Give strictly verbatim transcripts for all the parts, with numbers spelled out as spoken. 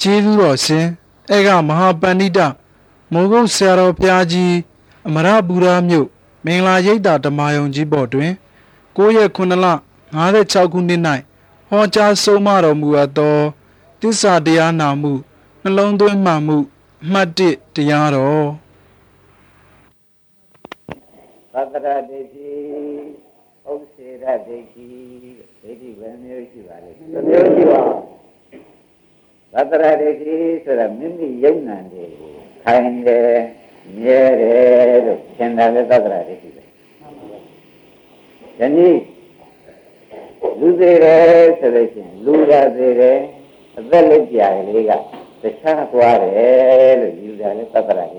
ကျေးဇူးတော်ရှင်ဧကမဟာပန္နိတမိုးကုတ်ဆရာတော်ဘုရားကြီးအမရပူရမြို့မင်္ဂလာရိပ်သာဓမ္မယုံကြီးပေါ်တွင်ကိုးရက်ခုနှစ်လငါး၆ခုနှစ်၌ဟောကြားဆုံးမတော်မူအပ်သောသစ္စာတရားနာမှုနှလုံးသွင်းမှန်မှုအမှတ်၁တရားတော်သတ္တရဒိဋ္ဌိဥစ္စေရဒိဋ္ဌိဒိဋ္ဌိဘယ်မျိုးရှိပါလဲတစ်မျိုးရှိပါသတ္တရဒိဋ္ဌိဆိုတာမိမိယုံနာတွေကိုခိုင်တယ်မြဲတယ်လို့သင်တာလည်းသတ္တရဒိဋ္ဌိပဲဒီနေ့လူသေးတယ်ဆိုလို့ရှိရင်လူရသေးတယ်အသက်လက်ပြာကလေးကတခြားသွားတယ်လို့ယူတာလည်းသတ္တရဒိဋ္ဌိ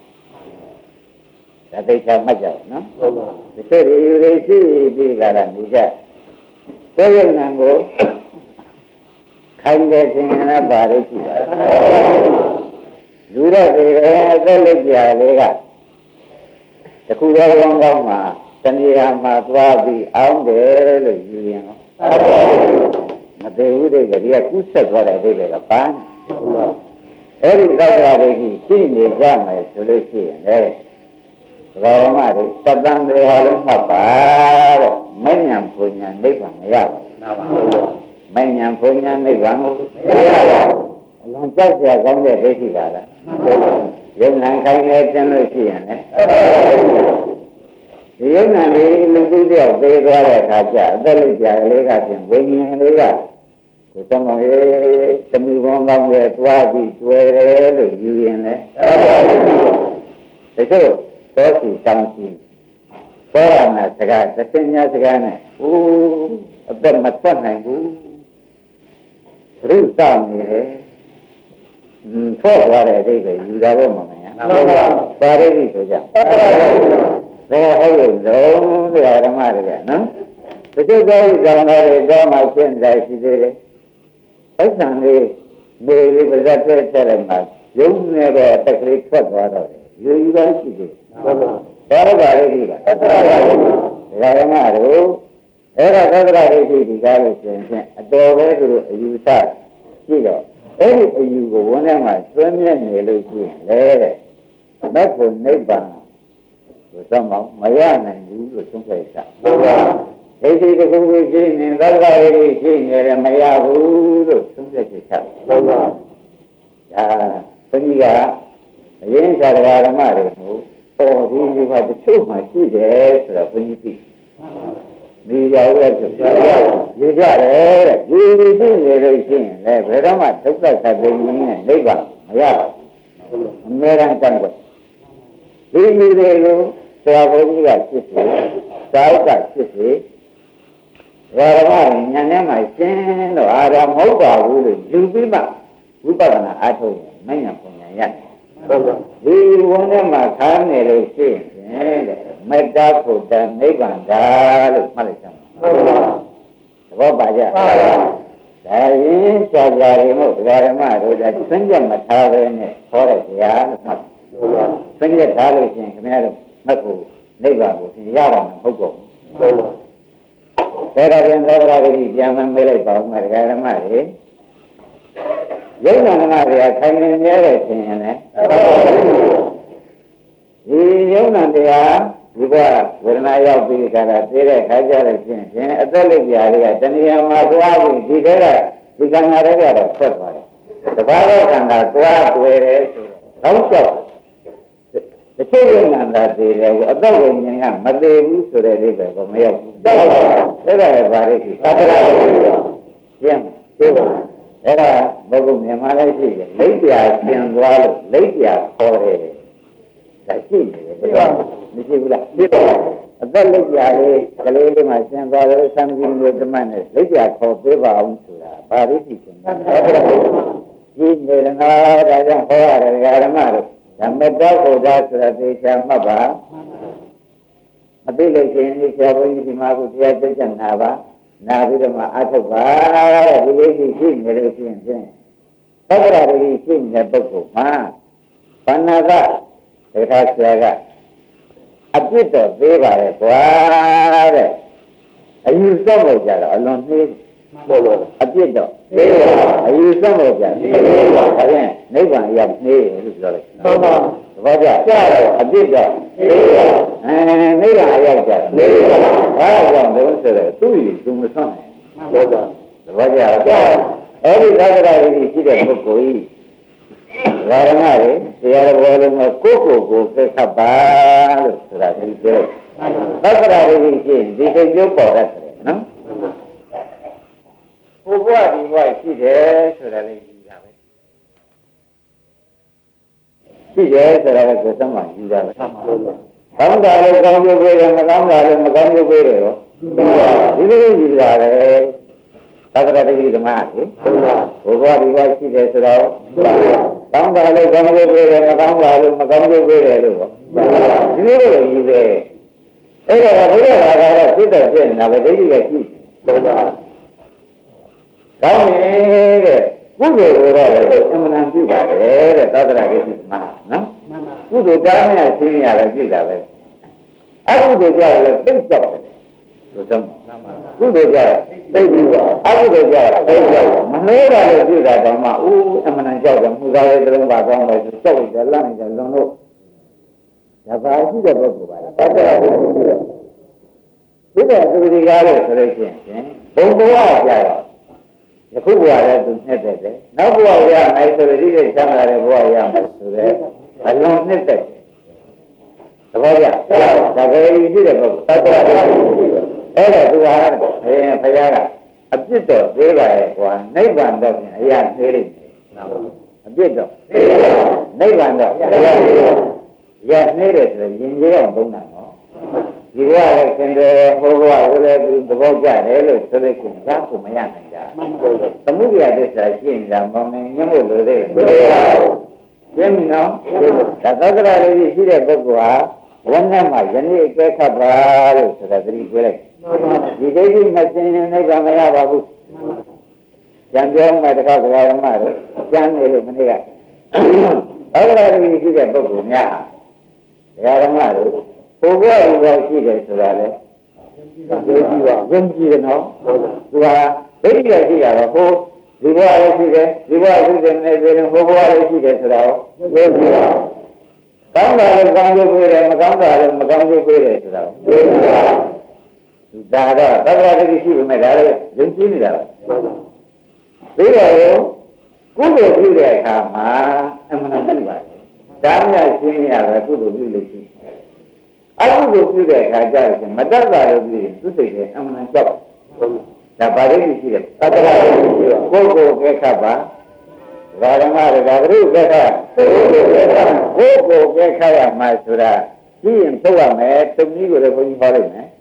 ဒါသိချာမှတ်ကြနော်ဟုတ်ပါဘူးဒီစိတ်ယူရရှိပြီးကြတာနေကြကိုယ်ယုံနာကိုခိုင်တယ်ခြင်းနဲ့ပါလို့ရှိတာလူရသေးတယ်အသက်လက်ပြာလေးကတခုသောကောင်းကောင်းမှာတဏှာမှာသွားပြီးအောင်းတယ်လို့ယူရင်မသေးဘူးတဲ့ကဒီကကုဆက်သွားတဲ့အိဗေကပါအဲ့ဒီသောတာတွေကြီးရှိနေကြမယ်ဆိုလို့ရှိရင်လေဘာမှတွေသတ္တန်တွေဟာလည်းမှတ်ပါတဲ့မဉ္ဇဉ်ဘုံညာနိဗ္ဗာန်မရပါဘူးမဉ္ဇဉ်ဘုံညာနိဗ္ဗာန်ကိုမရပါဘူးအလုံးကြောက်ကြကောင်းတဲ့ဒိဋ္ဌိပါလားယုံနာခိုင်းနေတင်လို့ရှိရင်လေဒီယုံနာလေးလူသူတယောက်သေးသွားတဲ့အခါကျအသက်လေးကြာလေးကပြင်ဝိညာဉ်လေးကကိုယ်တော်ရဲ့တမီဘုံကောင်းရဲ့သွားပြီးကျွဲတယ်လို့ယူရင်လေဒါဆိုတော့စီတောင်းစီဘောရနာစကားသင်ညာစကားနဲ့ဟိုအသက်မထွက်နိုင်ဘူးရုပ်တောင်းနေတယ်ထွက်သွားတဲ့အတိတ်ပဲယူတာတော့မမညာပါရိတိဆိုကြဘယ်ဟုတ်လို့လုံးတရားဓမ္မတွေကနော်ဒီစိတ်ကြောင့်ကြောင့်လည်းတော့မှရှင်းတယ်ရှိသေးတယ်အဲ့ဆံလေးနေလေးပါဇက်တဲ့ချက်လိုက်မှာယုံနေတဲ့အတက်ကလေးထွက်သွားတော့တယ်ယူယူပါရှိသေးဟုတ်ပါဘာလို့ပါလဲဒီကသတ္တရာဒိဋ္ဌိဒါရမတို့အဲ့ဒါသတ္တရာဒိဋ္ဌိဒီကားလို့ရှင်ဖြင့်အတော်ပဲသူတို့အယူဆရှိတော့အဲ့ဒီအယူကိုဝန်ထဲမှာသွင်းမြဲနေလို့ရှိရင်လေတဲ့မက်ဖို့နိဗ္ဗာန်ကိုသမအောင်မရနိုင်ဘူးလို့သုံးခဲ့တာဟုတ်ပါဒိဋ္ဌိတစ်ခုကိုရှိနေသတ္တရာဒိဋ္ဌိရှိနေတယ်မရဘူးလို့သုံးခဲ့ချက်ဟုတ်ပါဒါဘုန်းကြီးကအရင်ဆရာဓမ္မတွေကိုပေါ်ဒီဒီကတချို့မှရှိတယ်ဆိုတော့ဘုန်းကြီးသိမိကြရဲ့ဆိုတော့ယူကြတယ်တဲ့ဒီဒီသိနေလို့ရှိရင်လည်းဘယ်တော့မှဒုက္ခသတိကြီးနဲ့နိဗ္ဗာန်မရဘူးအမြဲတမ်းတန်ခွက်ဒီမိတွေကိုဆရာဘုန်းကြီးကဖြစ်စေသာဝကဖြစ်စေဘာဓမ္မဉာဏ်ထဲမှာရှင်းတော့အာရမဟုတ်ပါဘူးလို့ယူပြီးမှဝိပဿနာအားထုတ်ရင်မဉဏ်ပုံဉာဏ်ရတယ်ဒီဝန်ထဲမှာခါနေလို့ရှိရင်တဲ့မေတ္တာဖို့တန်နိဗ္ဗာန်ဒါလို့မှတ်လိုက်ကြပါသဘောပါကြဒါရင်ကြာကြာရီမို့ဒကာဓမ္မတို့ကသင်္ကြန်မထားပဲနဲ့ခေါ်တဲ့တရားလို့မှတ်သင်္ကြန်ထားလို့ရှိရင်ခင်ဗျားတို့မှတ်ဖို့နိဗ္ဗာန်ကိုရတာမဟုတ်တော့ဘူးဒါကြရင်သဘောတရားကြီးပြန်မှမေးလိုက်ပါဦးမဒကာဓမ္မတွေယုံနာနာတွေကခိုင်နေမြဲတယ်ရှင်ရင်လည်းဒီယုံနာတရားဒီကဝေဒနာရောက်ပြီးကြတာသိတဲ့ခါကြလို့ရှင်ဖြင့်အသက်လက်ပြားတွေကတဏှာမှာသွားပြီးဒီထဲကဒီကံနာတွေကတော့ထွက်သွားတယ်တပါးတော့ကံကသွားတွေ့တယ်ဆိုတော့တော့ကြောက်တချို့ယုံနာတာသိတယ်ကိုအသက်ဝိညာဉ်ကမသေးဘူးဆိုတဲ့အိဗယ်ကိုမရောက်ဘူးဒါကလည်းဗာရိတိသတ္တရာကျင်းသိပါအဲ့ဒါဘုက္ခုမြန်မာလည်းရှိတယ်လိပ်ပြာပြင်သွားလို့လိပ်ပြာခေါ်တယ်ဒါရှိနေတယ်ဘယ်တော့မရှိဘူးလားရှိတယ်အသက်လိပ်ပြာလေးကလေးလေးမှရှင်သွားတယ်သံဃာမျိုးဓမ္မနဲ့လိပ်ပြာခေါ်ပေးပါအောင်ဆိုတာဘာလို့ရှိရှင်လဲဒီနေရနာဒါကြောင့်ဟောရတယ်ဓမ္မတို့ဓမ္မတော်ဘုရားဆိုတာသိချာမှတ်ပါအသိလို့ရှင်ဒီဆရာဘုန်းကြီးဒီမှာကိုတရားသိချင်တာပါနာပြီးတော့မှအထုတ်ပါတဲ့ဒီလေးကြီးရှိနေလို့ရှိရင်ဖြင့်သက္ကရာတွေရှိနေတဲ့ပုဂ္ဂိုလ်မှာဘာနာကဒကာဆရာကအပြစ်တော့သေးပါလေကွာတဲ့အယူစောက်လို့ကြတော့အလွန်နှေးအပြစ်တော့အယူဆလို့ကြာဒါဖြင့်နိဗ္ဗာန်ရောက်နေတယ်လို့ပြောလိုက်ဟုတ်ပါဘာကြကြားတော့အပြစ်တော့အဲနိဗ္ဗာန်ရောက်ကြနေဘာကြောင့်လဲဆိုတော့သူ့ယူသူမဆွမ်းနိုင်ဟုတ်ပါဘာကြအဲ့ဒီသက္ကရာကြီးရှိတဲ့ပုဂ္ဂိုလ်ကြီးဓမ္မတွေတရားတော်လုံးကကိုယ့်ကိုယ်ကိုသက်ခတ်ပါလို့ဆိုတာဒီပြောသက္ကရာကြီးရှိဒီစိတ်ကျိုးပေါ်တတ်တယ်နော်ဘုရားဒီဘဝရှိတယ်ဆိုတာလေးယူတာပဲရှိတယ်ဆိုတာကကိုယ်သမယူတာပဲကောင်းတာလည်းကောင်းကျိုးပေးတယ်မကောင်းတာလည်းမကောင်းကျိုးပေးတယ်ရောဒီလိုယူတာလေသက္ကရာတိဓမ္မလေဘုရားဒီဘဝရှိတယ်ဆိုတော့ကောင်းတာလည်းကောင်းကျိုးပေးတယ်မကောင်းတာလည်းမကောင်းကျိုးပေးတယ်လို့ဒီလိုလိုယူတယ်အဲ့ဒါကဘုရားဘာသာတော့သိတဲ့ဖြစ်နေတာပဲဒိဋ္ဌိကရှိတယ်ကောင်းတယ်တဲ့ကုသိုလ်ကိုတော့အမှန်တန်ပြုပါတယ်တဲ့သက္ကရာတိဓမ္မနော်ကုသိုလ်တားမြတ်ရှင်းရတယ်ပြုတာပဲအကုသိုလ်ကြလည်းသိကြောက်တယ်လို့သမကုသိုလ်ကြသိပြီးတော့အကုသိုလ်ကြသိကြောက်မနှဲတာလို့ပြုတာတော့မှဦးအမှန်တန်ကြောက်တယ်မှုသားရဲ့တလုံးပါကောင်းတယ်ဆိုကြောက်တယ်လမ်းနေတယ်လွန်လို့ဒါပါရှိတဲ့ပုဂ္ဂိုလ်ပါလားသက္ကရာတိပြုတယ်ဒီတဲ့သူဒီကားလို့ဆိုလို့ရှိရင်ဘုံဘဝကြတော့ယခုဘဝလည်းသူနှစ်သက်တယ်နောက်ဘဝရမယ်ဆိုတော့ဒီကိစ္စမှာလည်းဘဝရမယ်ဆိုတော့အလုံးနှစ်သက်တယ်သဘောကျဒါကြိရှိတဲ့ပုဂ္ဂိုလ်သတ္တဝါအဲ့ဒါသူဟာဘယ်ဘုရားကအပြစ်တော်သေးပါရဲ့ကွာနိဗ္ဗာန်တော့ပြန်အရာသေးလိမ့်မယ်အပြစ်တော့နိဗ္ဗာန်တော့အရာရနေတယ်ဆိုရင်ရင်ကြီးအောင်သုံးတာနော်ဒီဘဝလည်းသင်တယ်ဟိုဘဝကိုလည်းသူသဘောကျတယ်လို့ဆိုတဲ့ကိစ္စကိုမရနိုင်တာသမုဒိယသစ္စာရှင်းတာမမင်းညမို့လို့လေရှင်းပြီနော်ဒါသက္ကရာလေးရှိတဲ့ပုဂ္ဂိုလ်ဟာဝဏ္ဏမှာယနေ့အကဲခတ်ပါလို့ဆိုတာသတိပေးလိုက်ဒီဒိဋ္ဌိမစင်ရင်နိဗ္ဗာန်မရပါဘူးကြံပြောမှတခါကဓမ္မတို့ကျမ်းနေလို့မနေ့ကသက္ကရာလေးရှိတဲ့ပုဂ္ဂိုလ်များဟာဓမ္မတို့ဘုရားဥပ္ပါရှိတယ်ဆိုတာလေယုံကြည်ပါယုံကြည်တယ်နော်သူဟာဒိဋ္ဌိရရှိတာတော့ဟိုဒီဘဝလည်းရှိတယ်ဒီဘဝရှိတယ်နဲ့ဆိုရင်ဟိုဘဝလည်းရှိတယ်ဆိုတာကိုယုံကြည်ပါကောင်းတာလည်းကောင်းကျိုးပေးတယ်မကောင်းတာလည်းမကောင်းကျိုးပေးတယ်ဆိုတာကိုယုံကြည်ပါဒါတော့သက္ကရာတိရှိပေမဲ့ဒါလည်းယုံကြည်နေတာပဲပြီးတော့ကုသိုလ်ပြုတဲ့အခါမှာအမှန်တန်ပြုပါတယ်ဒါမှရှင်းရတာကုသိုလ်ပြုလို့ရှိအကုသိုလ်ပြုတဲ့အခါကျရင်မတတ်တာလို့ပြီးသူစိတ်ထဲအမှန်ကြောက်ဒါပါလိမ့်ရှိတယ်သတ္တရာရှိတယ်ကိုယ်ကိုကဲခတ်ပါဓမ္မတွေဒါဘုရုကဲခတ်ကိုယ်ကိုကဲခတ်ရမှာဆိုတာကြည့်ရင်ထုတ်ရမယ်တုံကြီးကိုလည်းဘုန်းကြီးဟောလိုက်မယ်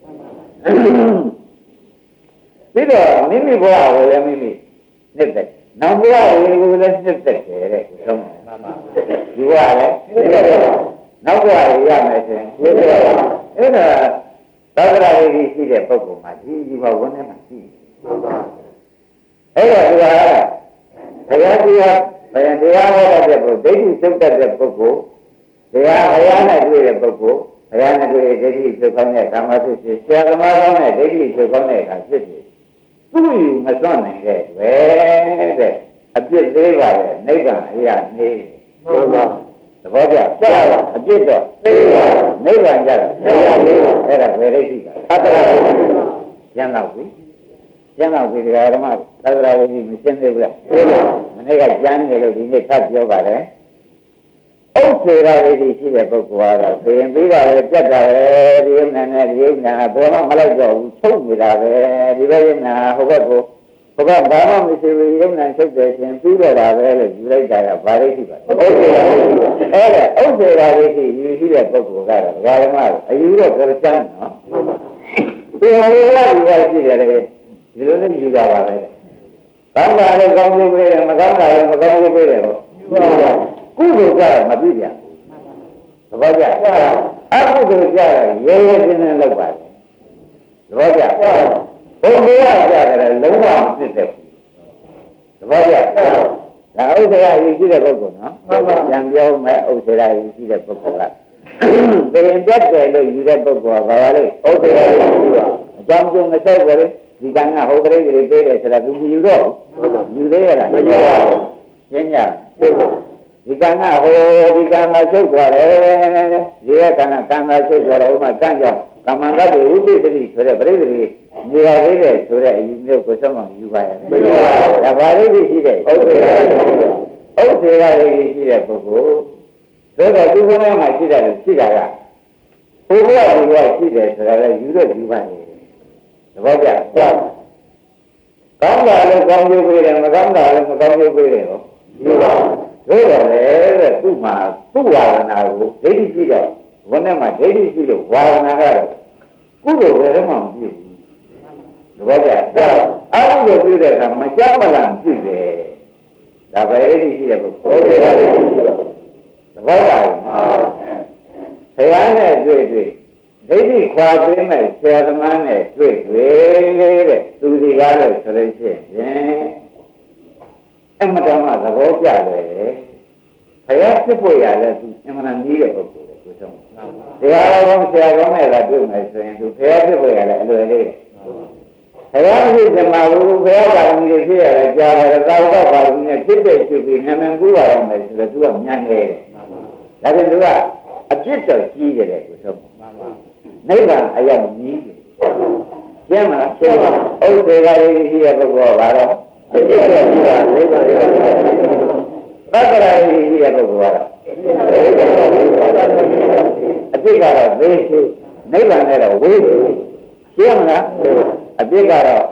ပြီးတော့မိမိဘဝကိုလည်းမိမိနှစ်သက်နောက်ဘဝကိုလည်းနှစ်သက်တယ်တဲ့ဆုံးတယ်ဒီဘဝလည်းနောက်ဘဝရမယ်ဆိုရင်ဒီလိုအဲ့ဒါသက္ကရာကြီးရှိတဲ့ပုဂ္ဂိုလ်မှာဒီဒီဘဝဝင်နေမှာရှိတယ်အဲ့ဒါဒီဟာဘုရားတရားဘယ်တရားဟောတဲ့ပုဂ္ဂိုလ်ဒိဋ္ဌိသုတ်တဲ့ပုဂ္ဂိုလ်တရားဘုရားနဲ့တွေ့တဲ့ပုဂ္ဂိုလ်ဘုရားနဲ့တွေ့တဲ့ဒိဋ္ဌိသုတ်ကောင်းတဲ့ကာမဖြစ်ဖြစ်ဆရာသမားကောင်းတဲ့ဒိဋ္ဌိသုတ်ကောင်းတဲ့အခါဖြစ်ဖြစ်သူ့ယူမစွန့်နိုင်တဲ့ပဲတဲ့အပြစ်သေးပါလေနိဗ္ဗာန်အရာနေဟုတ်ပါသဘောကျကြားပါအပြစ်တော့သေးပါနိဗ္ဗာန်ကြတာအဲ့ဒါဘယ်လိုရှိတာသတ္တရာကျန်တော့ပြီကျန်တော့ပြီဒီဓမ္မသတ္တရာကြီးမရှင်းသေးဘူးလားမနေ့ကကျမ်းနေလို့ဒီနေ့ထပ်ပြောပါတယ်ဥစ္စေရာလေးရှိတဲ့ပုဂ္ဂိုလ်ကတော့သင်ပြီးတာလေပြတ်တာပဲဒီယုံနာနဲ့ဒီယုံနာဘယ်မှမလိုက်တော့ဘူးချုပ်နေတာပဲဒီဘက်ယုံနာဟိုဘက်ကိုဟိုဘက်ဘာမှမရှိဘူးယုံနာချုပ်တယ်ရှင်ပြီးတော့တာပဲလို့ယူလိုက်တာကဘာလေးရှိပါလဲဥစ္စေရာလေးအဲ့ဒါဥစ္စေရာလေးရှိယူရှိတဲ့ပုဂ္ဂိုလ်ကတော့ဓမ္မအယူတော့ကြောချမ်းနော်ဒီဟာလေးကယူရရှိတယ်လေဒီလိုနဲ့ယူတာပါပဲကောင်းတာလည်းကောင်းလို့ပေးတယ်မကောင်းတာလည်းမကောင်းလို့ပေးတယ်ပေါ့ကုသိုလ်ကြမပြည့်ပြန်သဘောကျအကုသိုလ်ကြရဲရဲချင်းချင်းလောက်ပါလေသဘောကျဘုရားကြတယ်လုံးဝမဖြစ်တဲ့သဘောကျဒါဥစ္စာရည်ရှိတဲ့ပုဂ္ဂိုလ်နော်ကြံပြောမဲ့ဥစ္စာရည်ရှိတဲ့ပုဂ္ဂိုလ်ကပြင်ပြတ်တယ်လို့ယူတဲ့ပုဂ္ဂိုလ်ကဘာလဲဥစ္စာရည်ရှိတာအကြောင်းကျုံမဆိုင်ဘူးလေဒီကံကဟိုကလေးကလေးပေးတယ်ဆိုတာသူမယူတော့ဘူးယူသေးရလားမယူပါဘူးရှင်းကြဒီကံကဟိုဒီကံကချုပ်သွားတယ်ဒီကံကကံကချုပ်သွားတယ်ဥမာကံကြောင့်ကမ္မန္တတိဥပိသတိဆိုတဲ့ပြိတ္တိနေရာလေးတဲ့ဆိုတဲ့အယူမျိုးကိုဆုံးမယူပါရဲ့မယူပါဘူးဒါဘာလို့ရှိတဲ့ဥစ္စာဥစ္စာလေးရှိတဲ့ပုဂ္ဂိုလ်ဒါကဒီဘုရားမှာရှိတယ်လို့ရှိတာကဘုရားကဘုရားရှိတယ်ဆိုတာလည်းယူတော့ယူပါရဲ့သဘောကျလားကောင်းတာလည်းကောင်းကျိုးပေးတယ်မကောင်းတာလည်းမကောင်းကျိုးပေးတယ်ဟောယူပါလို့ရတယ်တဲ့သူ့မှာသူ့ဝါဒနာကိုဒိဋ္ဌိရှိတော့ဘုန်းနဲ့မှာဒိဋ္ဌိရှိလို့ဝါဒနာကတော့ကုသိုလ်ပဲမှမပြည့်ဘူးသဘောကျလားအကုသိုလ်ပြုတဲ့အခါမကြောက်မလန့်ပြည့်တယ်ဒါပဲဒိဋ္ဌိရှိတဲ့ပုဂ္ဂိုလ်သဘောကျလားဆရာနဲ့တွေ့တွေ့ဒိဋ္ဌိခွာပေးမဲ့ဆရာသမားနဲ့တွေ့တွေ့တဲ့သူဒီကားလို့ဆိုလို့ရှိရင်အမှန်တမ်းသဘောကျတယ်ဘုရားဖြစ်ဖို့ရလဲသူအမှန်တမ်းကြီးတဲ့ပုဂ္ဂိုလ်ကိုကိုဆုံးတရားတော်ဆရာကောင်းနဲ့လာတွေ့မယ်ဆိုရင်သူဘုရားဖြစ်ဖို့ရလဲအလွယ်လေးဘုရားဖြစ်တယ်မှာဘုရားပါရမီတွေဖြစ်ရတယ်ကြားတယ်သာဝတ္တပါရမီနဲ့ဖြစ်တဲ့ဖြစ်ပြီးနာမည်ကူရအောင်မယ်ဆိုတော့သူကညံနေတယ်ဒါပေမဲ့သူကအပြစ်တော်ကြီးတယ်ကိုဆုံးနိဗ္ဗာန်အရောက်ကြီးတယ်ကျမ်းမှာကျမ်းမှာဥစ္စေကလေးရှိတဲ့ပုဂ္ဂိုလ်ကဘာတော့အပြစ်တော်ကြီးတာနိဗ္ဗာန်ရောက်သက္ကရာကြီးရှိတဲ့ပုဂ္ဂိုလ်ကတော့အပြစ်ကတော့သေရှိနိဗ္ဗာန်နဲ့တော့ဝေးကျမ်းမှာအပြစ်ကတော့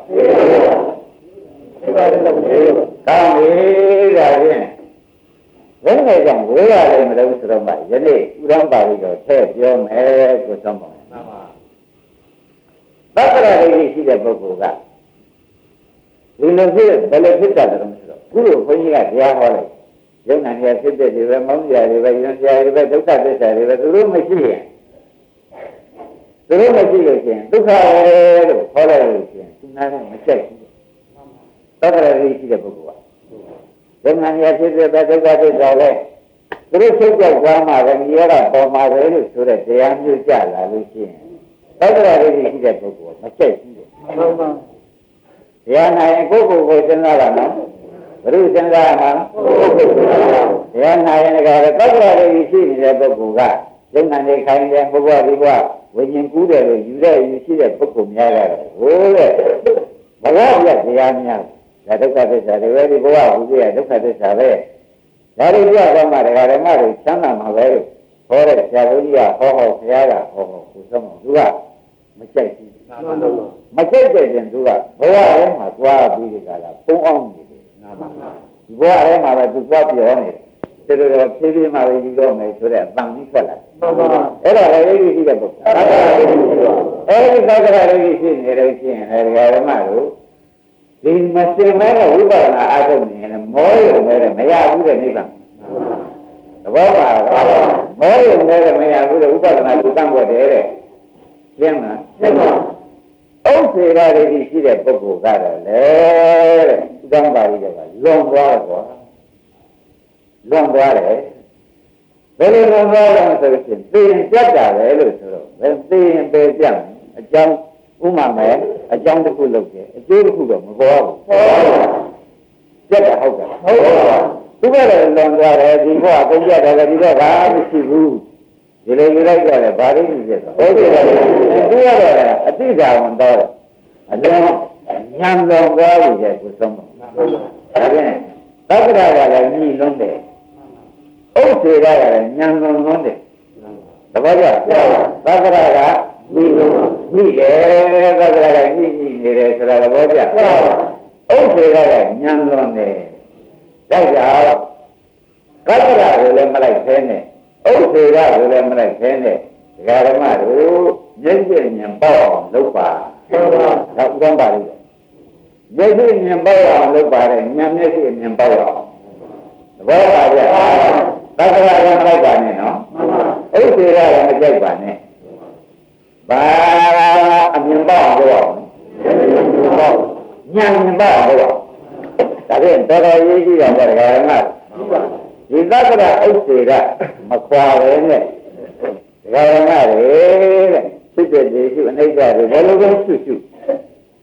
ကောင်းပြီဒါဖြင့်ဘယ်နဲ့ကြောင့်ဝေးရတယ်မလို့ဆိုတော့မှယနေ့ဥရံပါဠိတော်ထည့်ပြောမယ်ကိုဆုံးပါမှန်ပါသက္ကရာလေးရှိတဲ့ပုဂ္ဂိုလ်ကဒီလိုဖြစ်ဘယ်လိုဖြစ်တာလဲဆိုတော့ခုလိုဘုန်းကြီးကတရားဟောလိုက်ယုံနာတရားဖြစ်တဲ့တွေပဲမောင်းကြတွေပဲယုံကြတွေပဲဒုက္ခသစ္စာတွေပဲသူတို့မရှိရင်သူတို့မရှိလို့ရှိရင်ဒုက္ခပဲလို့ဟောလိုက်လို့ရှိရင်သူနာနဲ့မကြိုက်ဘူးသက္ကရာလေးရှိတဲ့ပုဂ္ဂိုလ်ကယုံနာတရားဖြစ်တဲ့ဒုက္ခသစ္စာပဲသူတို့ချုပ်ကြောက်သွားမှပဲမြေရတာပေါ်မှာပဲလို့ဆိုတဲ့တရားမျိုးကြလာလို့ရှိရင်သက္ကရာလေးရှိတဲ့ပုဂ္ဂိုလ်မကြိုက်ဘူးမှန်ပါတရားနာရင်ကိုယ့်ကိုယ်ကိုစဉ်းစားတာနော်ဘုရုစဉ်းစားမှာတရားနာရင်လည်းသက္ကရာလေးရှိနေတဲ့ပုဂ္ဂိုလ်ကယုံနာနေခိုင်းတယ်ဘုရားဒီဘဝဝိညာဉ်ကူးတယ်လို့ယူတဲ့ယူရှိတဲ့ပုဂ္ဂိုလ်များတယ်ဟိုတဲ့ဘဝပြတရားများဒါဒုက္ခသစ္စာတွေပဲဒီဘဝဟူပြဒုက္ခသစ္စာပဲဒါတွေပြတော့မှတရားဓမ္မတွေချမ်းသာမှာပဲလို့ဟောတဲ့ဆရာတော်ကြီးကဟောဟောဘုရားကဟောဟောကိုဆုံးသူကမကြိုက်ဘူးမကြိုက်တဲ့ရင်သူကဘဝထဲမှာသွားပြီးဒီကလာပုံအောင်နေတယ်ဒီဘဝထဲမှာပဲသူသွားပြောနေတယ်တော်တော်ဖြည်းဖြည်းမှပဲယူတော့မယ်ဆိုတဲ့အပန်းကြီးထွက်လာအဲ့ဒါလည်းရေးကြည့်တဲ့ပုဂ္ဂိုလ်အဲ့ဒီသက္ကရာလေးရှိနေလို့ရှိရင်ဓမ္မတို့ဒီမစင်မဲတဲ့ဝိပဿနာအားထုတ်နေရင်မောရုံနဲ့မရဘူးတဲ့နိဗ္ဗာန်သဘောပါလားမောရုံနဲ့မရဘူးတဲ့ဝိပဿနာကိုတန့်ွက်တယ်တဲ့ရှင်းမလားရှင်းပါဥစ္စေရာတွေရှိတဲ့ပုဂ္ဂိုလ်ကတော့လေတဲ့ဥဒ္ဒံပါဠိတွေကလွန်သွားကွာလွန်သွားတယ်ဘယ်လိုလွန်သွားလဲဆိုလို့ရှိရင်သိရင်ပြတ်တာပဲလို့ဆိုတော့ဘယ်သိရင်ပဲပြတ်မယ်အကြောင်းဥမာမဲ့အကြောင်းတစ်ခုလုပ်တယ်အကျိုးတစ်ခုတော့မပေါ်ဘူးပြတ်တာဟုတ်ကဲ့ဟုတ်ပါဘူးသူကလည်းလွန်သွားတယ်ဒီဘဝကုန်ပြတ်တယ်ဒီတော့ဘာမှမရှိဘူးဒီလိုယူလိုက်ကြတယ်ဘာလို့ဖြစ်လဲဟုတ်ကဲ့သူကတော့အတိဒါဝန်တော့အလုံးညံလွန်သွားပြီတဲ့ကိုဆုံးပါဒါဖြင့်သက္ကရာကလည်းညီလွန်းတယ်ဥစ္စေကလည်းညံလွန်လွန်းတယ်သဘောကျသက္ကရာကညီလွန်ညီတယ်သက္ကရာကညီညီနေတယ်ဆိုတာသဘောကျဥစ္စေကလည်းညံလွန်တယ်ဒါကြောင့်သက္ကရာကိုလည်းမလိုက်သေးနဲ့ဥစ္စေကကိုလည်းမလိုက်သေးနဲ့ဒကာဓမ္မတို့မျက်စိဉာဏ်ပေါက်အောင်လုပ်ပါဒါဥပ္ပံပါလိမ့်မျက်စိဉာဏ်ပေါက်အောင်လုပ်ပါတယ်ဉာဏ်မျက်စိဉာဏ်ပေါက်အောင်သဘောပါဗျာသက္ကရာကမလိုက်ပါနဲ့နော်ဥစ္စေကလည်းမကြိုက်ပါနဲ့ဘာအမြင်ပေါက်အောင်လုပ်အောင်ဉာဏ်ဉာဏ်ပေါက်အောင်လုပ်အောင်ဒါဖြင့်တော်တော်ရေးကြည့်တော့ဒကာဓမ္မဒီသက္ကရာဥစ္စေကမခွာပဲနဲ့ဒကာဓမ္မတွေတဲ့ဖြစ်တဲ့ဒီရှိအနိစ္စတွေဘယ်လိုပဲရှုရှု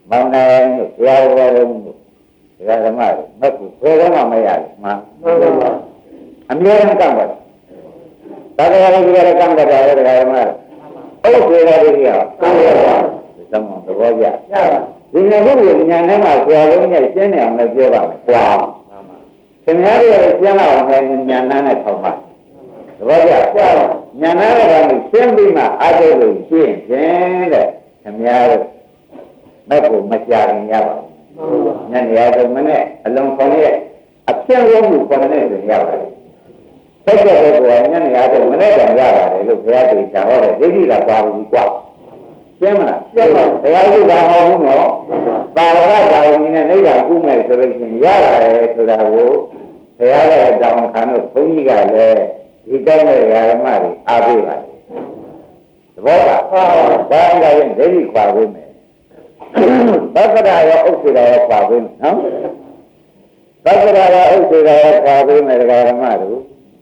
မောင်နိုင်တရားဝဲလုံးတရားဓမ္မတွေမက်ကိုဘယ်တော့မှမရဘူးမှန်ပါအမြဲတမ်းကံပါသာတရားလေးကကံကြတယ်တရားဓမ္မတွေဟုတ်စေတယ်ဒီကကံရပါသမ္မာသဘောကျဒီနေ့ဘုရားဉာဏ်နဲ့မှဆရာလုံးနဲ့ရှင်းနေအောင်လည်းပြောပါမယ်ကြာခင်ဗျားတို့ရှင်းလာအောင်လည်းဉာဏ်နဲ့ထောက်ပါသဘောကျကြာဉာဏ်နဲ့ကရှင်းပြီးမှအားထုတ်လို့ရှင်းခြင်းတဲ့ခင်ဗျားတို့မက်ကိုမကြာခင်ရပါဘူးညနေရတော့မနဲ့အလုံးခေါ်ရဲ့အပြည့်လုံးကိုခေါ်နေတယ်ရပါတယ်ဆက်ကြတဲ့ကောညနေရတော့မနဲ့တောင်ရပါတယ်လို့ဘုရားတူချာဟောတယ်ဒိဋ္ဌိကပါဘူးကွာရှင်းမလားရှင်းပါတရားဥပဒါဟောဘူးနော်ပါရဂတာဝင်နဲ့နေရာကုမဲ့ဆိုလို့ရှိရင်ရရတယ်ဆိုတာကိုဘုရားရဲ့တောင်းခံလို့ဘုန်းကြီးကလည်းဒီတိုင်းနဲ့ဓမ္မတွေအားပေးပါတယ်သဘောကဘာသာရင်ဒိဋ္ဌိခွာပေးမယ်သက္ကရာရောဥစ္စေရာရောခွာပေးမယ်နော်သက္ကရာရောဥစ္စေရာရောခွာပေးမယ်ဓမ္မတို့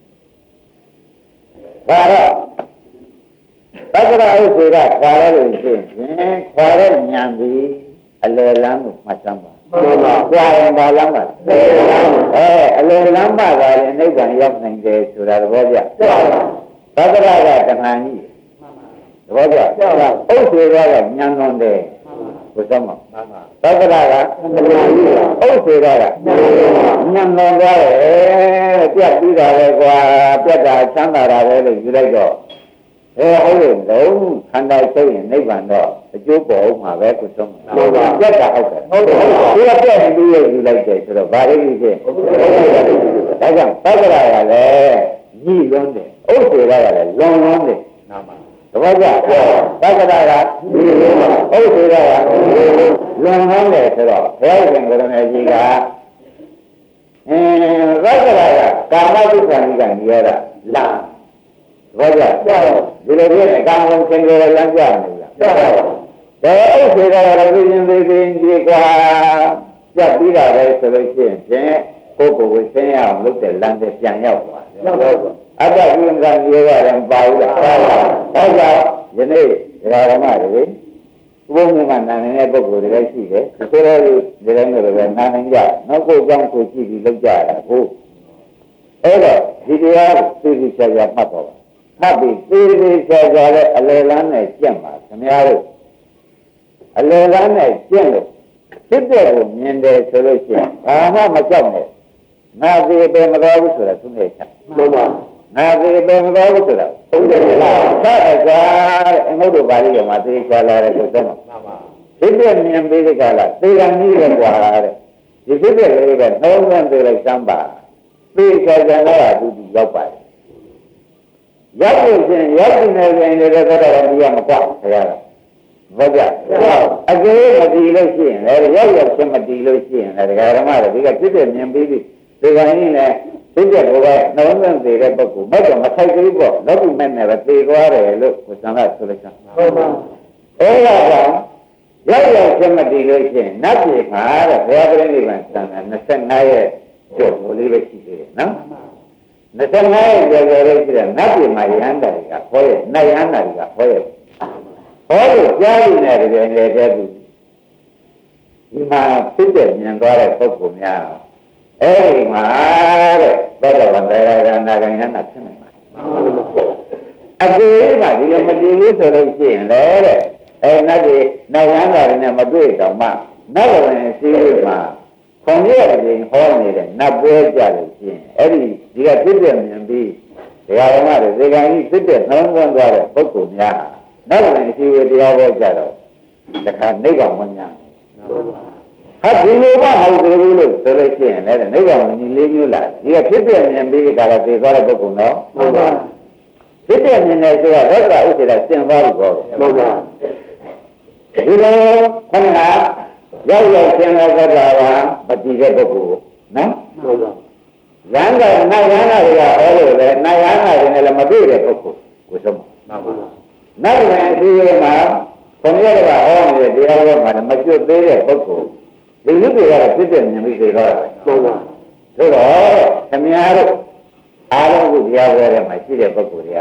ဘာတော့သက္ကရာဥစ္စေရာခွာရလို့ရှိရင်ခွာတဲ့ဉာဏ်ဒီအလယ်လမ်းကိုမှတ်စမ်းပါမှန်ပါခွာရင်ဘာလမ်းပါအဲအလယ်လမ်းပါပါရင်နိဗ္ဗာန်ရောက်နိုင်တယ်ဆိုတာသဘောကျသက္ကရာကတဏှာကြီးသဘောကျဥစ္စေရာကဉာဏ်လွန်တယ်ဘုရားမသက္ကရာကဥစ္စေရာကဉာဏ်လွန်သွားတယ်ပြတ်ပြီးတာပဲကွာပြတ်တာချမ်းသာတာပဲလို့ယူလိုက်တော့အဲဟုတ်လို့လုံးခန္ဓာချုပ်ရင်နိဗ္ဗာန်တော့အကျိုးပေါ်အောင်မှာပဲကိုဆုံးမှာဟုတ်ပါပြတ်တာဟုတ်တယ်ဟုတ်တယ်ဒီကပြတ်ရင်ပြီးရယူလိုက်တယ်ဆိုတော့ဘာလို့ဒီဖြစ်ဒါကြောင့်သက္ကရာကလည်းညီလွန်းတယ်ဥစ္စေရာကလည်းလွန်လွန်းတယ်နာမသဘောကျသက္ကရာကဥစ္စေရာကလွန်လွန်းတယ်ဆိုတော့ဘုရားရှင်ကရဏကြီးကအင်းသက္ကရာကကာမဒုက္ခကြီးကနေရတာလာဘောကြဒီလိုပြည့်အကောင်လုံးသင်္ကြန်လမ်းပြနေလားဒါဥစ္စေရာကလည်းပြင်းသေးသေးကြီးကွာပြတ်ပြီးတာပဲဆိုလို့ရှိရင်ကိုယ့်ကိုယ်ကိုဆင်းရအောင်လုပ်တဲ့လမ်းတွေပြန်ရောက်သွားတယ်အတ္တဝိဉ္ဇာမျိုးရတယ်ပါဘူးလားဟုတ်ပါယနေ့ဓမ္မတွေဘုန်းကြီးကနာနေတဲ့ပုဂ္ဂိုလ်တွေလည်းရှိတယ်ဆိုတော့ဒီတိုင်းလိုပဲနာနေကြနောက်ကိုယ်ကြောင့်ကိုကြည့်ပြီးလုပ်ကြတာဟုတ်အဲ့တော့ဒီတရားသိသိချာချာမှတ်တော့မှတ်ပြီးသိသိချာချာနဲ့အလယ်လမ်းနဲ့ကျင့်ပါခင်ဗျားတို့အလယ်လမ်းနဲ့ကျင့်လို့ဖြစ်တဲ့ကိုမြင်တယ်ဆိုလို့ရှိရင်ဘာမှမကြောက်နဲ့ငါဒီပဲမတော်ဘူးဆိုတာသူနဲ့ချက်မှန်ပါငါဒီပဲမတော်ဘူးဆိုတာဟုတ်တယ်လားဆက်အကြအငုတ်တို့ပါဠိတော်မှာသိချာလာတယ်ဆိုတော့မှန်ပါဖြစ်တဲ့မြင်ပြီးကြလားသေကံကြီးပဲကွာတဲ့ဒီဖြစ်တဲ့လေးပဲနှောင်းနှံသေးလိုက်စမ်းပါသိချာချာလာသူဒီရောက်ပါတယ်ရောက်လို့ချင်းရောက်နေတယ်လည်းတော့တော့ဒီကမကွာခရတာဟုတ်ကြအကျေမတည်လို့ရှိရင်လည်းရောက်ရောက်ချင်းမတည်လို့ရှိရင်လည်းဒကာဓမ္မတွေဒီကဖြစ်တဲ့မြင်ပြီးပြီဒီကနေ့နဲ့သိတဲ့ဘုရားနှောင်းနှံသေးတဲ့ပုဂ္ဂိုလ်မဲ့တော့မထိုက်သေးပေါ့လောကီမဲ့နဲ့ပဲသေသွားတယ်လို့ကိုသံဃာဆိုလိုက်တာဟုတ်ပါအဲ့ဒါကရောက်ရောက်ချင်းမတည်လို့ရှိရင်နတ်ပြည်မှာတဲ့ဘုရားပြိဋိဘံသံဃာ၂၅ရဲ့ကျော်ကိုလေးပဲရှိသေးတယ်နော်၂၅ရဲ့ကျော်ကျော်လေးရှိတယ်နတ်ပြည်မှာရဟန္တာတွေကဟောရဲ့နတ်ရဟန္တာတွေကဟောရဲ့ဟောလို့ကြားရနေတယ်လည်းတဲ့သူဒီမှာဖြစ်တဲ့ဉာဏ်သွားတဲ့ပုဂ္ဂိုလ်များအဲ့ဒီမှာတဲ့ဘဂဝန္တရားကနာဂယနာဖြစ်နေမှာအကူမှာဒီလိုမတည်ဘူးဆိုလို့ရှိရင်လေတဲ့အဲ့နတ်တွေနတ်ရဟန္တာတွေနဲ့မတွေ့တော့မှနတ်ဝင်စီးလို့မှာခွန်ရတဲ့ဟောနေတဲ့နတ်ပွဲကြလို့ရှိရင်အဲ့ဒီဒီကဖြစ်တဲ့ဉာဏ်ပြီးဒကာဓမ္မတွေဒီကံကြီးဖြစ်တဲ့နှောင်းသွန်းသွားတဲ့ပုဂ္ဂိုလ်များနောက်ဝင်ရှိဝေတရားဟောကြတော့တခါနိဗ္ဗာန်မညာဟာဒီလိုမှဟုတ်တယ်လို့ဆိုလို့ရှိရင်လည်းနိဗ္ဗာန်ညီလေးမျိုးလားဒီကဖြစ်တဲ့ဉာဏ်ပြီးကြတာသိသွားတဲ့ပုဂ္ဂိုလ်နော်ဟုတ်ပါဖြစ်တဲ့ဉာဏ်နဲ့ဆိုတော့သက္ကရာဥစ္စေရာသင်သွားလို့ပြောတယ်ဟုတ်ပါဒီလိုခဏရောက်ရောက်သင်လာသက္ကရာမတည်တဲ့ပုဂ္ဂိုလ်နော်ဟုတ်ပါရန်ကနာယန္တာတွေကဟောလို့လေနာယန္တာတွေနဲ့လည်းမတွေ့တဲ့ပုဂ္ဂိုလ်ကိုဆုံးပါဟုတ်ပါနောက်ဝင်အသေးသေးမှာခொနည်းကဟောနေတဲ့တရားတော်မှာမကျွတ်သေးတဲ့ပုဂ္ဂိုလ်ဒီလူတွေကဖြစ်တဲ့မြင်ပြီးသေးတော့တယ်ဟုတ်ပါဆိုတော့ခမည်းတော်အားလုံးကိုတရားဝဲထဲမှာရှိတဲ့ပုဂ္ဂိုလ်တွေက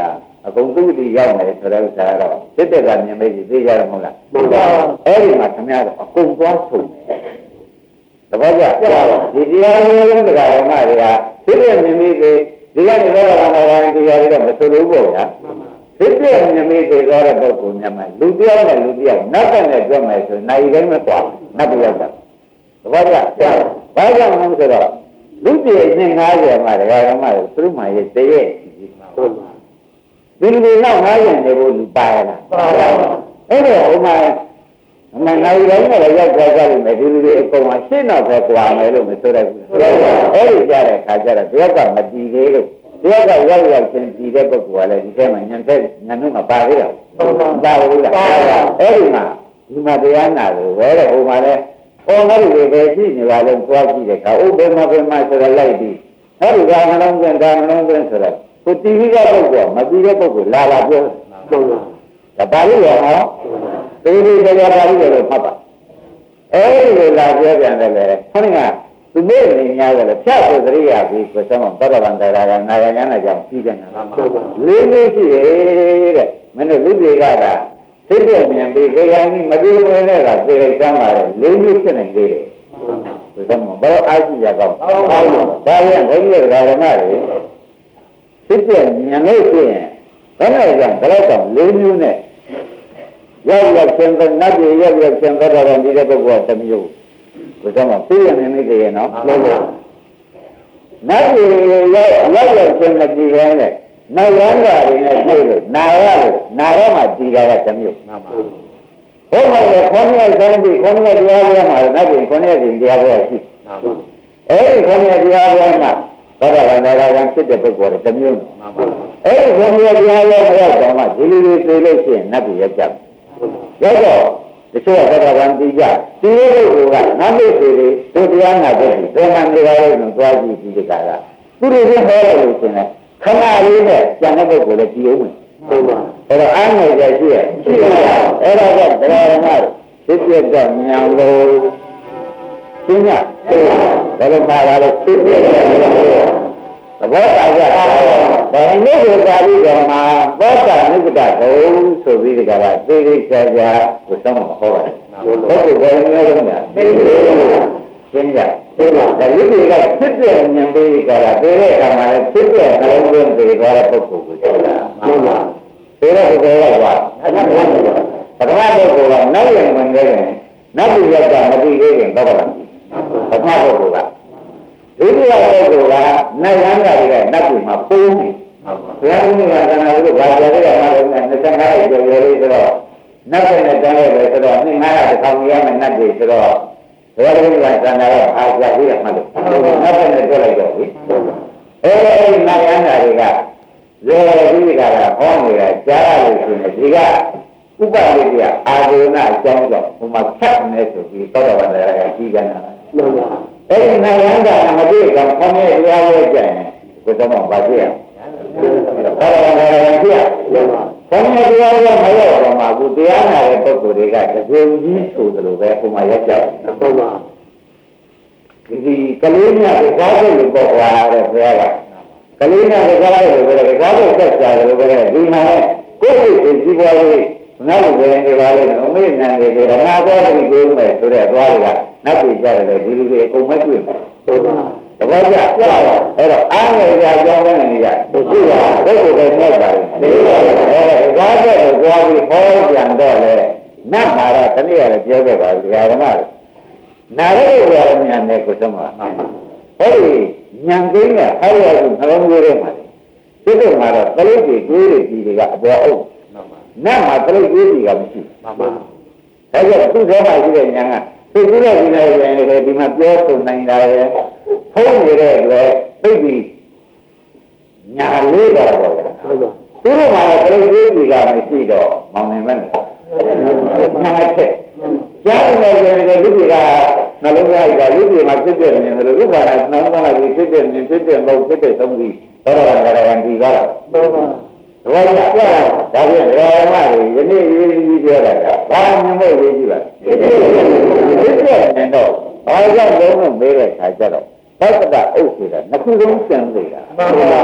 အကုန်သူ့ဒီရောက်နေဆိုတဲ့ဥစ္စာတော့စစ်တဲ့ကမြင်မေးကြည့်သိကြရမဟုတ်လားမှန်ပါအဲ့ဒီမှာခင်ဗျားတို့အကုန်သွားဆုံးတပည့်ကြဒီတရားလေးတရားဓမ္မတွေကစစ်တဲ့မြင်မေးတွေဒီကနေတော့ဘာသာတရားတွေတော့မဆိုလို့ပေါ့ဗျာစစ်တဲ့မြင်မေးတွေတော့တဲ့ပုဂ္ဂိုလ်များမှလူတယောက်နဲ့လူတယောက်နောက်ကနေပြောမယ်ဆိုနိုင်တိုင်းမကွာနတ်တရားတာတပည့်ကြဘာကြောင့်လဲဆိုတော့လူပြည်နှစ်၅၀မှာတရားဓမ္မတွေသူတို့မှရဲ့တရဲ့ဒီလူတွေနောက်၅၀နေဖို့လူပါရလားပါပါအဲ့တော့ဟိုမှာအမှန်နိုင်တိုင်းနဲ့ရောက်သွားကြလိမ့်မယ်ဒီလူတွေအကုန်လုံးရှင်းတော့ပဲကွာမယ်လို့မဆိုရဘူးအဲ့ဒီကြတဲ့ခါကျတော့တရားကမတည်သေးလို့တရားကရောက်ရောက်ချင်းတည်တဲ့ပုဂ္ဂိုလ်ကလည်းဒီထဲမှာညံတဲ့ညံတို့မပါသေးတော့ပါဘူးလားအဲ့ဒီမှာဒီမှာတရားနာလို့ပဲတဲ့ဟိုမှာလည်းအော်ငါတို့တွေပဲရှိနေပါလို့သွားကြည့်တဲ့အခါဥပ္ပေမပေမဆိုတော့လိုက်ပြီးအဲ့ဒီကနှလုံးသွင်းဒါနှလုံးသွင်းဆိုတော့ကိုတီဗီကပုဂ္ဂိုလ်မပြီးတဲ့ပုဂ္ဂိုလ်လာလာပြောဒါပါဠိရောဟောသေဒီတရားပါဠိရောဖတ်ပါအဲ့ဒီလိုလာပြောပြန်တယ်လေခေါင်းကသူမေ့နေများတယ်လေဖြတ်ဆိုသတိရပြီးကိုစမ်းမပရဗန္တရာကနာယညာနဲ့ကြောင့်ပြီးတယ်နော်လေးလေးရှိရဲ့တဲ့မင်းတို့လူတွေကကသိတဲ့မြင်ပြီးခေယံကြီးမပြေမဝင်တဲ့ကသေလိုက်စမ်းပါလေလေးလေးဖြစ်နေသေးတယ်ကိုစမ်းမဘာအားရှိရကောင်းဒါရင်ဘုန်းကြီးဓမ္မတွေသိတဲ့ဉာဏ်လို့ရှိရင်ဘယ်နဲ့ကြောင့်ဘယ်တော့လေးမျိုးနဲ့ရောက်ရောက်ရှင်တဲ့နတ်ပြည်ရောက်ရောက်ရှင်တဲ့တော်ဒီတဲ့ပုဂ္ဂိုလ်ကတစ်မျိုးဘုရားမှာသိရနေနေကြရဲ့နော်ဟုတ်ပါဘူးနတ်ပြည်ရောက်ရောက်ရောက်ရှင်တဲ့ပြည်ကနဲ့နောက်ရန်တာတွေနဲ့တွေ့လို့နာရလို့နာရမှာဒီကကတစ်မျိုးမှန်ပါဘူးဘုရားရဲ့ခေါင်းရဲ့စံပြီးခေါင်းရဲ့တရားပွဲမှာနတ်ပြည်ခေါင်းရဲ့တရားပွဲရှိမှန်ပါဘူးအဲဒီခေါင်းရဲ့တရားပွဲမှာဘာသာဝင်တရားကဖြစ်တဲ့ပုဂ္ဂိုလ်တွေတစ်မျိုးမှန်ပါဘူးအဲ့ဒီဘုရားတရားရဲ့ဘုရားတော်မှာဒီလိုတွေသိလို့ရှိရင်နတ်ပြည်ရောက်ကြရောက်တော့တချို့ကဘာသာဝင်ပြီးကြဒီလိုတွေကနတ်ပြည်တွေတို့တရားနာတဲ့ဒီမှန်တရားလေးကိုသွားကြည့်ပြီးဒီကကသူတွေချင်းဟောလို့ရှိရင်ခဏလေးနဲ့ကျန်တဲ့ပုဂ္ဂိုလ်လည်းကြည့်အောင်မယ်ဟုတ်ပါအဲ့တော့အားငယ်ကြရှိရရှိရအဲ့ဒါကတရားဓမ္မတွေသိပြတဲ့ဉာဏ်လို့သိညာဘယ်လိုပါလာလဲသိပြတဲ့ဉာဏ်လို့သဘောတရားကဘာလို့ဒီပါဠိတော်မှာသောတာနိစ္စတဘုံဆိုပြီးဒီကရာသိသိချာချာကိုသုံးမှာဟောပါတယ်ဘုရားဘယ်လိုလဲညာသိသိရှင်းကြသိပါဒါလူတွေကဖြစ်တဲ့ဉာဏ်ပေးကြတာသိတဲ့အခါမှာလည်းဖြစ်တဲ့နှလုံးသွင်းပေးသွားတဲ့ပုဂ္ဂိုလ်ကိုပြောတာမှန်ပါသိတဲ့ပုဂ္ဂိုလ်ကဘာပထမပုဂ္ဂိုလ်ကနောက်ရင်ဝင်ခဲ့တယ်နောက်ပြီးရောက်တာမပြီးသေးခင်တော့ပါလားပထမပုဂ္ဂိုလ်ကဒုတိယပုဂ္ဂိုလ်ကနိုင်ရန်ကတွေကနတ်ပြည်မှာပုံနေဘုရားရှင်ကသနာလို့ဘာကြတဲ့ကမှလည်းနှစ်ဆန်းကားရဲ့ကြော်ရလေးဆိုတော့နတ်ပြည်နဲ့တန်းရဲပဲဆိုတော့နှစ်ငါးရာတစ်ထောင်ရမယ်နတ်ပြည်ဆိုတော့ဘုရားရှင်ကသနာတော့အားကြပြီးရမှလို့နတ်ပြည်နဲ့တွေ့လိုက်တော့ပြီအဲဒီနိုင်ရန်ကတွေကလေဒီကကဟောနေတာကြားရလို့ရှိရင်ဒီကဥပဒေကအာရုဏအကြောင်းကြောင့်ဟိုမှာဆက်နေဆိုပြီးသောတော်ဗန္ဒရာကကြီးကနာအဲ့ဒီနိုင်ရန်ကမပြေကခေါင်းရဲ့တရားရဲ့ကြံဘုရားမှာပါကြည့်ရသောတော်ဗန္ဒရာကကြည့်ရခေါင်းရဲ့တရားရဲ့မရောက်တော့မှအခုတရားနာတဲ့ပုဂ္ဂိုလ်တွေကတကယ်ကြီးဆိုသလိုပဲဟိုမှာရက်ကြတယ်ဟုတ်ပါဒီကလေးများကကားတဲ့လူပေါ်လာတဲ့ဘုရားကကလေးများကကားတဲ့လူပဲကားတဲ့ဆက်ကြတယ်လို့ပဲဒီမှာကိုယ့်ကိုယ်ကြီးပွားရေးငါ့လူတွေနေပါလေအမေနန်တွေကငါတော့ဒီကိုမဲ့ဆိုတဲ့သွားတွေကနတ်ပြည်ကြတယ်ဒီလူတွေအကုန်မတွေ့ဘူးဟုတ်ပါတပည့်ကြအဲ့တော့အားငယ်ကြကြောင်းနေနေကြသူကဘယ်လိုပဲနဲ့ပါလဲအဲ့ဒါကားတဲ့ကိုသွားပြီးဟောပြန်တော့လေနတ်မှာတော့တနည်းရတယ်ပြောခဲ့ပါဘူးဓမ္မတွေနာရဲရဉာဏ်နဲ့ကိုသမအဲ့ဒီဉာဏ်ကိန်းကဟောရစုနှလုံးသွင်းရမှာဒီလိုမှာတော့ကလေးတွေတွေးတွေဒီတွေကအပေါ်အုပ်နတ်မှာကလေးတွေးတွေကမရှိမှန်ပါဒါကြောင့်သူ့ထဲမှာရှိတဲ့ဉာဏ်ကသူ့ရဲ့ဒီနေ့ရင်လည်းဒီမှာပြောဆိုနိုင်တာရဲ့ဖုံးနေတဲ့အတွက်သိပြီးညာလေးတော့ပေါ့ဗျာသူတို့မှာကလေးတွေးတွေကမရှိတော့မောင်နေမယ်ညာချက်ကြားနေတယ်လူတွေကနှလုံးသားကလူတွေမှာဖြစ်တဲ့နေတယ်လူကလည်းနှလုံးသားကဖြစ်တဲ့နေဖြစ်တဲ့မဟုတ်ဖြစ်တဲ့သုံးပြီးတော့ရတာကဒီကားတော့ဘာလဲပြောတာဒါပြန်ဓမ္မတွေယနေ့ရေးကြီးပြောတာကဘာမှမဟုတ်ရေးကြည့်ပါဒီတဲ့နေတော့ဘာကြောင့်လုံးဝမေးတဲ့ခါကျတော့သက္ကတဥစ္စေတာနှစ်ခုလုံးကျန်နေတာမှန်ပါ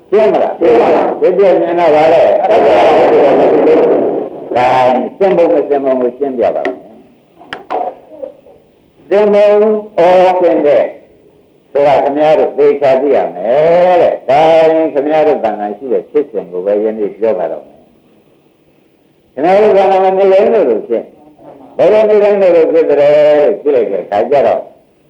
ရှင်းမလားရှင်းပါဘူးဒီပြည့်နေတော့ဗါလဲဒါရှင်းဖို့မရှင်းဖို့ကိုရှင်းပြပါမယ်ရှင်းဖို့ဩရှင်းတဲ့ဒါကခင်ဗျားတို့သိချသိရမယ်တဲ့ဒါရင်ခင်ဗျားတို့တန်ခါရှိတဲ့ဖြစ်စဉ်ကိုပဲယနေ့ပြောပါတော့မယ်ခင်ဗျားတို့ကလည်းမနေနိုင်လို့ဖြစ်ဘယ်လိုနေနိုင်လို့ဖြစ်တယ်လို့ကြည့်လိုက်တဲ့အခါကျတော့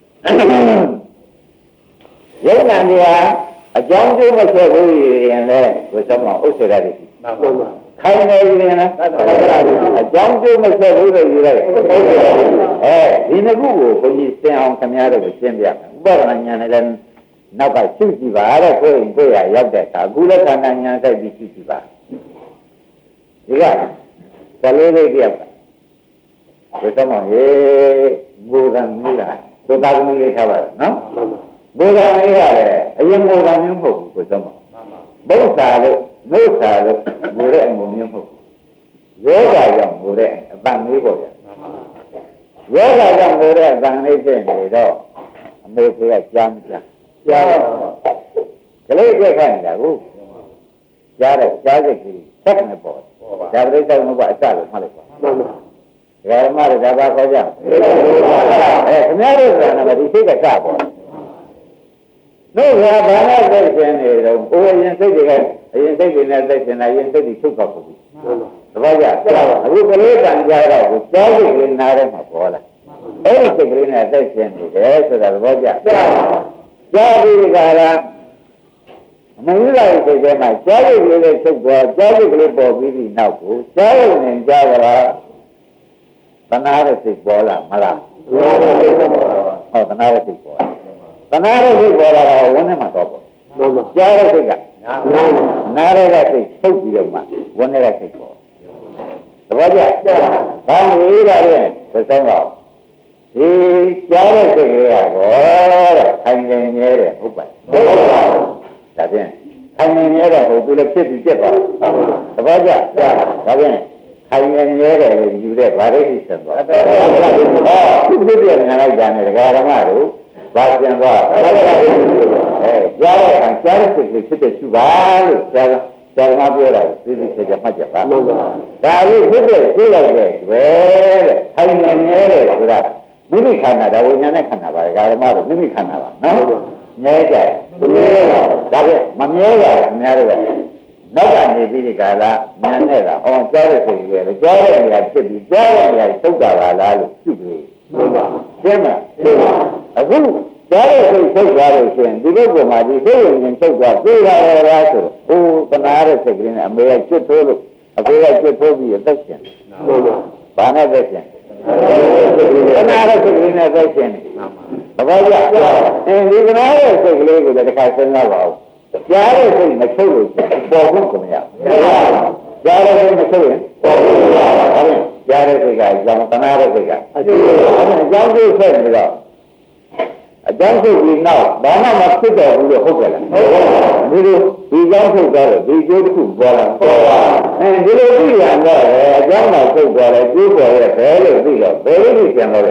ယုံနာနေဟာအကြောင်းကျိုးမဆက်ဘူးရင်လည်းကိုယ်ဆောင်ဥစ္စာတွေမှန်ပါပါခိုင်းနေရင်လည်းအကြောင်းကျိုးမဆက်ဘူးလို့ယူလိုက်အဲဒီနှစ်ခုကိုဘုန်းကြီးသင်အောင်ခင်ဗျားတို့ကိုရှင်းပြမယ်ဥပဒနာဉာဏ်နဲ့လည်းနောက်ကရှုကြည့်ပါတဲ့ကိုယ်ကိုယ်ရရောက်တဲ့အခါအခုလည်းခန္ဓာဉာဏ်စိုက်ပြီးရှုကြည့်ပါဒီကကလေးလေးတယောက်ကကိုယ်ဆောင်ဟေးဘူရံမိလားကိုယ်သားသမီးလေးထားပါနော်ဘူရံလေးရတယ်အရင်ဘူရံမျိုးမဟုတ်ဘူးကိုယ်ဆောင်ဘုရားလို့မုစ္စာလို့ဘူတဲ့အမှုမျိုးမဟုတ်ဘူးယောဂကြောင့်ဘူတဲ့အပန်းလေးပေါ့ဗျာယောဂကြောင့်ဘူတဲ့အပန်းလေးဖြစ်နေတော့အမေကကြားမကြားကြားတော့ကလေးကြက်ခိုင်းနေတာကိုကြားတဲ့ကြားစိတ်ကြီးဆက်နေပေါ့ဒါပြိဿမဘအစလို့မှတ်လိုက်ပါမှန်ပါဓမ္မရဒါပါခေါ်ကြအဲခင်ဗျားတို့ကလည်းဒီစိတ်ကစပေါ့တို့ကဘာနဲ့သိရှင်နေတော့ကိုယ်ရင်စိတ်တွေကအရင်စိတ်တွေနဲ့သိရှင်တာရင်စိတ်တွေထုတ်တော့ပြီသဘောကျအခုကလေးတန်ကြတော့ကိုကြားစိတ်ကလေးနားထဲမှာပေါ်လာအဲ့ဒီစိတ်ကလေးနဲ့သိရှင်နေတယ်ဆိုတာသဘောကျကြားပြီးကြတာမင်းလိုက်စိတ်ထဲမှာကြားစိတ်ကလေးနဲ့ထုတ်သွားကြားစိတ်ကလေးပေါ်ပြီးပြီးနောက်ကိုကြားရုံနဲ့ကြားကြတာတဏှာရဲ့စိတ်ပေါ်လာမလားဟုတ်တဏှာရဲ့စိတ်ပေါ်တဏှာရဲ့စိတ်ပေါ်လာတော့ဝန်းထဲမှာတော့ပေါ့ကြားတဲ့စိတ်ကနားရဲ့စိတ်ထုတ်ပြီးတော့မှဝန်းထဲကစိတ်ပေါ်သဘောကျဘာလို့လဲဒါလဲသက်ဆိုင်ပါဒီကြားတဲ့စိတ်ကရောတဲ့ခိုင်နေနေတယ်ဟုတ်ပါဟုတ်ပါဒါဖြင့်ခိုင်နေနေတဲ့ဟိုသူလည်းဖြစ်ပြီးပြက်ပါသဘောကျဒါဖြင့်ခိုင်နေနေတဲ့ယူတဲ့ဗာရိတိဆက်သွားတယ်ဟောသူပြည့်ပြည့်နေလိုက်ကြတယ်ဒကာဓမ္မတို့ဘာပြန်သွားအဲကြားတဲ့အခါကြားတဲ့စိတ်ကဖြစ်တဲ့ရှုပါလို့ဆရာကဆရာကပြောတာသိသိချာချာမှတ်ကြပါဒါလေးဖြစ်တဲ့ရှုလိုက်တဲ့ပဲတဲ့ခိုင်နေနေတဲ့ဆိုတာမိမိခန္ဓာဒါဝိညာဉ်နဲ့ခန္ဓာပါဒကာဓမ္မတို့မိမိခန္ဓာပါနော်မြဲကြတယ်မြဲတာဒါပဲမမြဲတာအများတော့နောက်ကနေပြီးဒီကလာဉာဏ်နဲ့ကဟောကြားတဲ့စိတ်ကြီးပဲကြားတဲ့နေရာဖြစ်ပြီးကြားတဲ့နေရာသုတ်တာပါလားလို့ရှုပြီးရှင်းပါရှင်းပါအခုကြားတဲ့စိတ်သုတ်သွားလို့ရှိရင်ဒီလိုပုံမှာဒီစိတ်ရင်သုတ်သွားပြေးလာရတာဆိုတော့ဟိုတနာတဲ့စိတ်ကလေးနဲ့အမေကကျွတ်ထိုးလို့အဖေကကျွတ်ထိုးပြီးအသက်ရှင်ဟုတ်ပါဘာနဲ့သက်ရှင်တနာတဲ့စိတ်ကလေးနဲ့သက်ရှင်နေဘာကြအင်းဒီကနာတဲ့စိတ်ကလေးကိုလည်းတစ်ခါစဉ်းစားပါဦးကြားတဲ့စိတ်မချုပ်လို့ပေါ်ဖို့ကိုမရကြားတဲ့စိတ်မချုပ်ရင်ပေါ်ဖို့မရပါဘူးကြားတဲ့စိတ်ကအကြောင်းတနာတဲ့စိတ်ကအကျိုးအကြောင်းကျိုးဆက်ပြီးတော့အကြောင်းစိတ်ကြီးနောက်ဘာမှမဖြစ်တော့ဘူးလို့ဟုတ်ကြလားဒီလိုဒီကြောင်းထုတ်သွားတယ်ဒီကျိုးတစ်ခုပေါ်လာပေါ်ပါအဲဒီလိုသိရတော့အကြောင်းတော့ထုတ်သွားတယ်ကျိုးပေါ်ရဲ့ဘယ်လိုသိတော့ဘယ်လိုသိပြန်တော့လဲ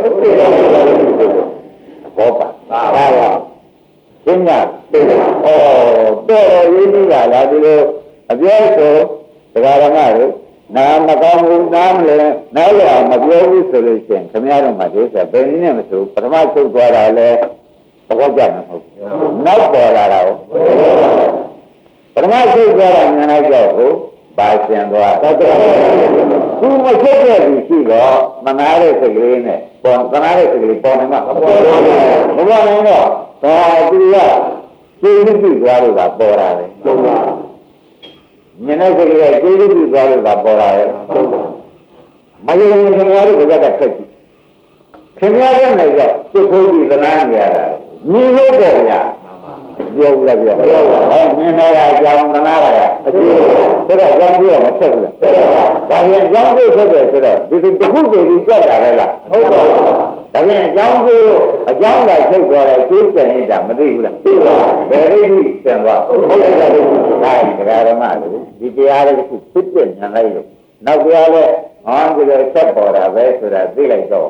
ဘောပါပါပါရှင်းရသိတယ်။ဩတော်တော်ရင်းနှီးတာလားဒီလိုအပြောဆိုတရားဓမ္မတို့နာမကောင်းဘူးနားမလဲနားရမပြောဘူးဆိုလို့ရှိရင်ခင်ဗျားတို့မှဒီဆိုဘယ်နည်းနဲ့မဆိုပထမချုပ်သွားတာလဲသဘောကျမှာမဟုတ်ဘူး။နောက်ပေါ်လာတာကိုပထမချုပ်သွားတာဉာဏ်လိုက်တော့ကိုပါရှင်သွားတတ်တယ်။သူမချုပ်တဲ့သူရှိတော့မနာတဲ့စိတ်ကလေးနဲ့ပေါ်သနာတဲ့စိတ်ကလေးပေါ်နေမှာမပေါ်ဘူး။မပေါ်နိုင်တော့ဒါသူကကျေးဇူးပြုသွားလို့ကပေါ်လာတယ်ဟုတ်ပါမြင်တဲ့စိတ်ကကျေးဇူးပြုသွားလို့ကပေါ်လာတယ်ဟုတ်ပါမယုံခင်ဗျားတို့ကတက်ကြည့်ခင်ဗျားရဲ့နေကစိတ်ထိုးပြီးသနာနေရတာမြင်လို့တော့ဗျာပြောဘူးလားပြောအဲမြင်နေတာကြောင့်သနာရတာအကျိုးဆိုတော့ကြောင့်ပြောမဆက်ဘူးလားဒါပြန်ကြောင့်ပြောဆက်တယ်ဆိုတော့ဒီတစ်ခုတည်းကြီးကြက်တာလေလားဟုတ်ပါဒါပြန်အကြောင်းကိုအကြောင်းကထုတ်သွားတယ်ကျိုးကျန်နေတာမသိဘူးလားသိပါဘယ်လိုသိကျန်သွားဟုတ်ကဲ့ဒါတရားဓမ္မလို့ဒီတရားလေးတစ်ခုဖြစ်ပြဉာဏ်လိုက်လို့နောက်တရားလေးဟောဒီလိုဆက်ပေါ်တာပဲဆိုတာသိလိုက်တော့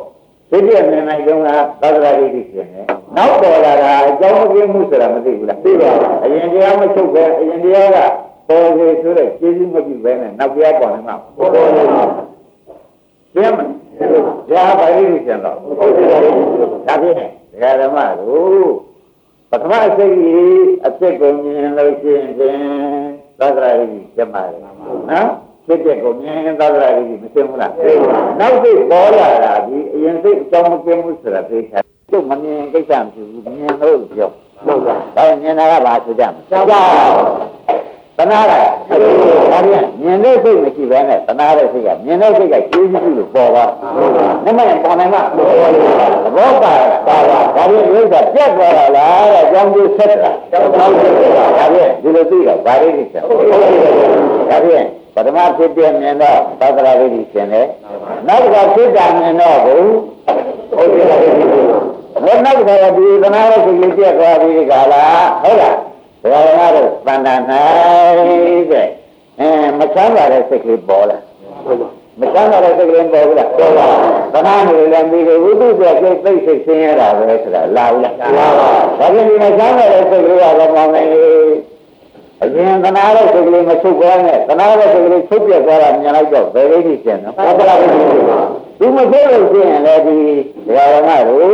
ဒီပြည့်နေနိုင်ကြတာသာသနာ့ရည်ကြီးရှင်တယ်နောက်ပေါ်လာတာအကြောင်းမပြမှုဆိုတာမသိဘူးလားသိပါဘူးအရင်တရားမချုပ်ပဲအရင်တရားကပေါ်လေဆိုတဲ့ကျေးဇူးမပြုဘဲနဲ့နောက်တရားပေါ်နေမှာပေါ်ပေါ်နေမှာပြင်းမယ်ဒါပါဠိကြီးရှင်တော့ဒါဖြင့်ဒကာဓမ္မတို့ပထမအစိတ်ကြီးအဖြစ်ကိုမြင်လို့ရှိရင်သာသနာ့ရည်ကြီးကျမတယ်နော်ဖြစ်တဲ့ကိုမြင်သာသနာ့ရည်ကြီးမသိဘူးလားနောက်စိတ်ပေါ်လာတာဒီအရင်စိတ်အကြောင်းမပြမှုဆိုတာသိချာကျုပ်မမြင်ကိစ္စမရှိဘူးမြင်လို့ပြောဟုတ်ပါဒါမြင်တာကဘာဆိုကြမလဲကြောက်ပါတနာရဒါပြန်မြင်တဲ့စိတ်မရှိဘဲနဲ့တနာတဲ့စိတ်ကမြင်တဲ့စိတ်ကကျေးဇူးပြုလို့ပေါ်သွားနမနဲ့ပေါ်နိုင်မှာသဘောပါလားပါပါဒါပြန်ဥစ္စာပြတ်သွားတာလားတဲ့အကြောင်းကျဆက်တာကြောက်ပါဘူးဒါပြန်ဒီလိုသိတော့ဗာရိတိဆက်ဒါပြန်ပထမဖြစ်ပြမြင်တော့သာသနာ့ရည်ကြီးရှင်တယ်နောက်ကဖြစ်တာမြင်တော့ဘူးဟုတ်ပြီလားဘယ်နောက်ကဒီသနာရစိတ်လေးပြတ်သွားပြီကလားဟုတ်လားဒါကလည်းသန္တာ၌တဲ့အဲမချမ်းသာတဲ့စိတ်ကလေးပေါ်လာမချမ်းသာတဲ့စိတ်ကလေးပေါ်ဘူးလားပေါ်ပါသနာနေလည်းပြီးတယ်ဝိသုပြစိတ်သိစိတ်ဆင်းရဲတာပဲဆိုတာလာဘူးလားလာပါဒါပြင်ဒီမချမ်းသာတဲ့စိတ်ကလေးကတော့မောင်းနေအရင်သနာတဲ့စိတ်ကလေးမချုပ်သွားနဲ့သနာတဲ့စိတ်ကလေးချုပ်ပြသွားတာမြင်လိုက်တော့ဘယ်လေးကြီးကျန်နော်ဘာသာရေးဒီမဆိုးလို့ရှိရင်လည်းဒီဓမ္မတို့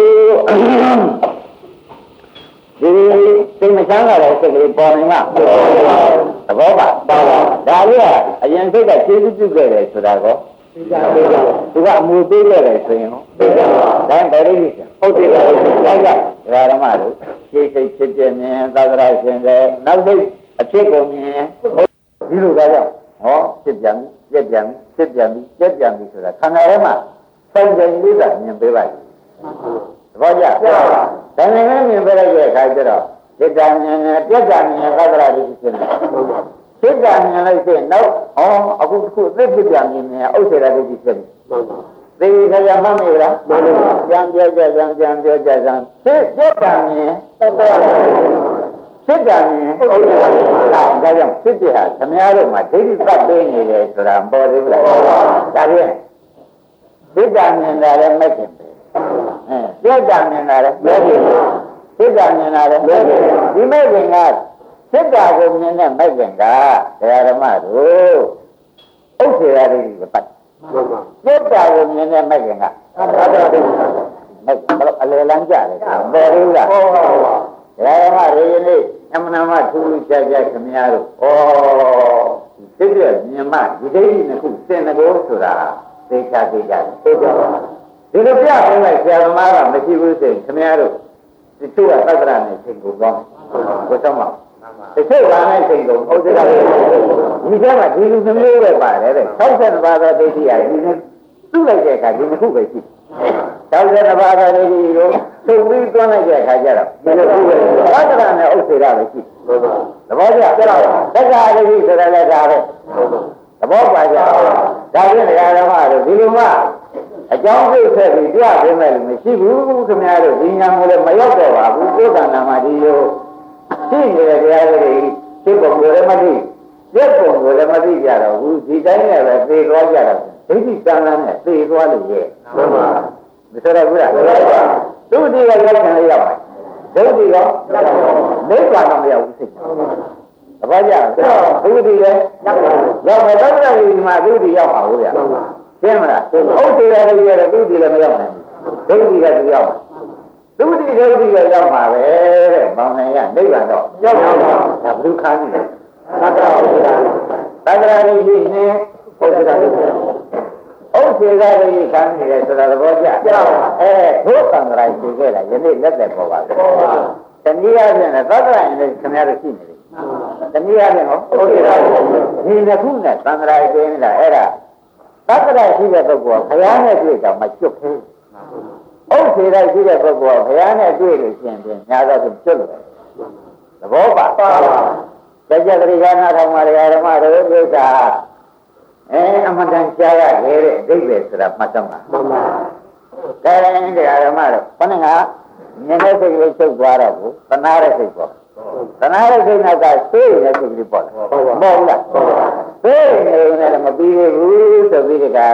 ဒီစိတ်မချမ်းသာတဲ့စိတ်ကလေးပေါ်နေမှာသဘောပါပါဒါလေးကအရင်စိတ်ကကျေးဇူးပြုခဲ့တယ်ဆိုတာကောသူကအမှုပေးခဲ့တယ်ဆိုရင်ဟောဒါဘယ်လိုလဲဟုတ်တယ်လားဒါကဓမ္မတို့စိတ်စိတ်ဖြစ်ပြမြင်သာသနာရှင်တယ်နောက်စိတ်အဖြစ်ကိုမြင်ဒီလိုကကြောင့်ဟောဖြစ်ပြန်ပြက်ပြန်ဖြစ်ပြန်ပြက်ပြန်ပြီဆိုတာခန္ဓာထဲမှာစိုက်ကြိမ်လေးကမြင်ပေးပါလိမ့်သဘောကျဒါနဲ့မြင်ပေးလိုက်တဲ့အခါကျတော့စိတ်ကမြင်ပြက်ပြန်မြင်သာသနာရှိဖြစ်တယ်စိတ်ကမြင်လိုက်တဲ့နောက်ဟောအခုတစ်ခုအသက်ဖြစ်ပြန်မြင်မြင်ဥစ္စေရာတိဖြစ်တယ်သေခရမှမေလားကြံပြောကြကြံကြံပြောကြကြံစိတ်ပြက်ပြန်မြင်စိတ်ကမြင်ဟုတ်တယ်ဒါကြောင့်စိတ်ဟာခမည်းတော်မှာဒိဋ္ဌိပတ်ပေးနေတယ်ဆိုတာပေါ်သေးလားဒါဖြင့်စိတ်ကမြင်တာလည်းမဖြစ်ဘူးအဲစိတ်ကမြင်တာလည်းမဖြစ်ဘူးစိတ်ကမြင်တာလည်းမဖြစ်ဘူးဒီမဲ့ခင်ကစိတ်ကိုမြင်တဲ့မဲ့ခင်ကတရားဓမ္မတို့ဥစ္စေရတိကိုပတ်စိတ်ကိုမြင်တဲ့မဲ့ခင်ကအဲ့ဒါတော့အလေလန်းကြတယ်ပေါ်သေးလားဟုတ်ပါဘူးဒါမှရေလေးအမှန်မှထူးထူးခြားခြားခင်ဗျားတို့ဩစိတ်ရဲ့မြင်မှဒီဒိဋ္ဌိနှစ်ခုစင်တကောဆိုတာသိချာသိကြတယ်သိကြပါဒီလိုပြပေးလိုက်ဆရာသမားကမရှိဘူးဆိုရင်ခင်ဗျားတို့ဒီချို့ကသက္ကရာနဲ့ချိန်ကိုသွားကိုတော့မှာဒီချို့ကလည်းချိန်ကိုဟုတ်တယ်လားဒီထဲမှာဒီလူမျိုးပဲပါတယ်တဲ့၆၀ပါးသောဒိဋ္ဌိဟာဒီနေ့သူ့လိုက်တဲ့အခါဒီနှစ်ခုပဲရှိ၆၀ပါးသောဒိဋ္ဌိကိုသုံးပြီးတွန်းလိုက်တဲ့အခါကျတော့ဒီလိုခုပဲသက္ကရာနဲ့ဥစ္စေရပဲရှိသဘောကျသက္ကရာဒိဋ္ဌိဆိုတဲ့လည်းဒါပဲသဘောပါကြဒါဖြင့်ဓမ္မတို့ဒီလိုမှအကြောင်းပြဆက်ပြီးပြပေးမယ်လို့မရှိဘူးခင်ဗျားတို့ဒီညာမို့လည်းမရောက်တော့ပါဘူးကိုယ်တဏ္ဍာမှာဒီလိုသိနေတဲ့တရားတွေသိပုံကိုလည်းမသိရက်ပုံကိုလည်းမသိကြတော့ဘူးဒီတိုင်းနဲ့ပဲသိသွားကြတော့ဒိဋ္ဌိတဏ္ဍာနဲ့သိသွားလို့ရဲ့မှန်ပါမဆိုရဘူးလားသူတိကရောက်တယ်ရောက်တယ်ဒုတိယနိဗ္ဗာန်တော့မရောက်ဘူးစိတ်သဘောကျသူတိလည်းရောက်မယ်သက္ကရာကြီးမှာသူတိရောက်ပါဘူးဗျာရှင်းမလားဥစ္စေရလည်းရတယ်သူတိလည်းမရောက်နိုင်ဘူးဒုတိယသူရောက်သူတိဒုတိယရောက်ပါပဲတဲ့ဘောင်နိုင်ရနိဗ္ဗာန်တော့ရောက်ပါဘူးဒါဘုခါနေတယ်သက္ကရာသက္ကရာကြီးနဲ့ဥစ္စေရလည်းဥစ္စေရလည်းခံနေတယ်ဆိုတာသဘောကျအဲဘုသံဃာရှိခဲ့တာယနေ့လက်သက်ပေါ်ပါဘူးတနည်းအားဖြင့်သက္ကရာနဲ့ခင်ဗျားတို့ရှိနေတယ်တနည်းအားဖြင့်ဟောဥစ္စေရဒီနှစ်ခုနဲ့သံဃာကျင်းနေတာအဲ့ဒါသက္ကရာရှိတဲ့ပုဂ္ဂိုလ်ကဘုရားနဲ့တွေ့တော့မကျွတ်ဘူးဥစ္စေရရှိတဲ့ပုဂ္ဂိုလ်ကဘုရားနဲ့တွေ့လို့ရှိရင်ညာတော့ကျွတ်လို့သဘောပါပါတကြတရိယာနာထောင်မှာဓမ္မတို့ဥစ္စာအဲအမှန်တန်ကြားရခဲ့တဲ့အဓိပ္ပာယ်ဆိုတာမှတ်တော့မှာမှန်ပါဒါရင်တရားဓမ္မတို့ခொနကမြင်တဲ့စိတ်လေးချုပ်သွားတော့ဘူးသနာတဲ့စိတ်ပေါ့သနာတဲ့စိတ်နောက်ကသိနေတဲ့စိတ်လေးပေါ့လားမဟုတ်ဘူးလားသိနေတယ်မပြီးဘူးဆိုပြီးဒီကက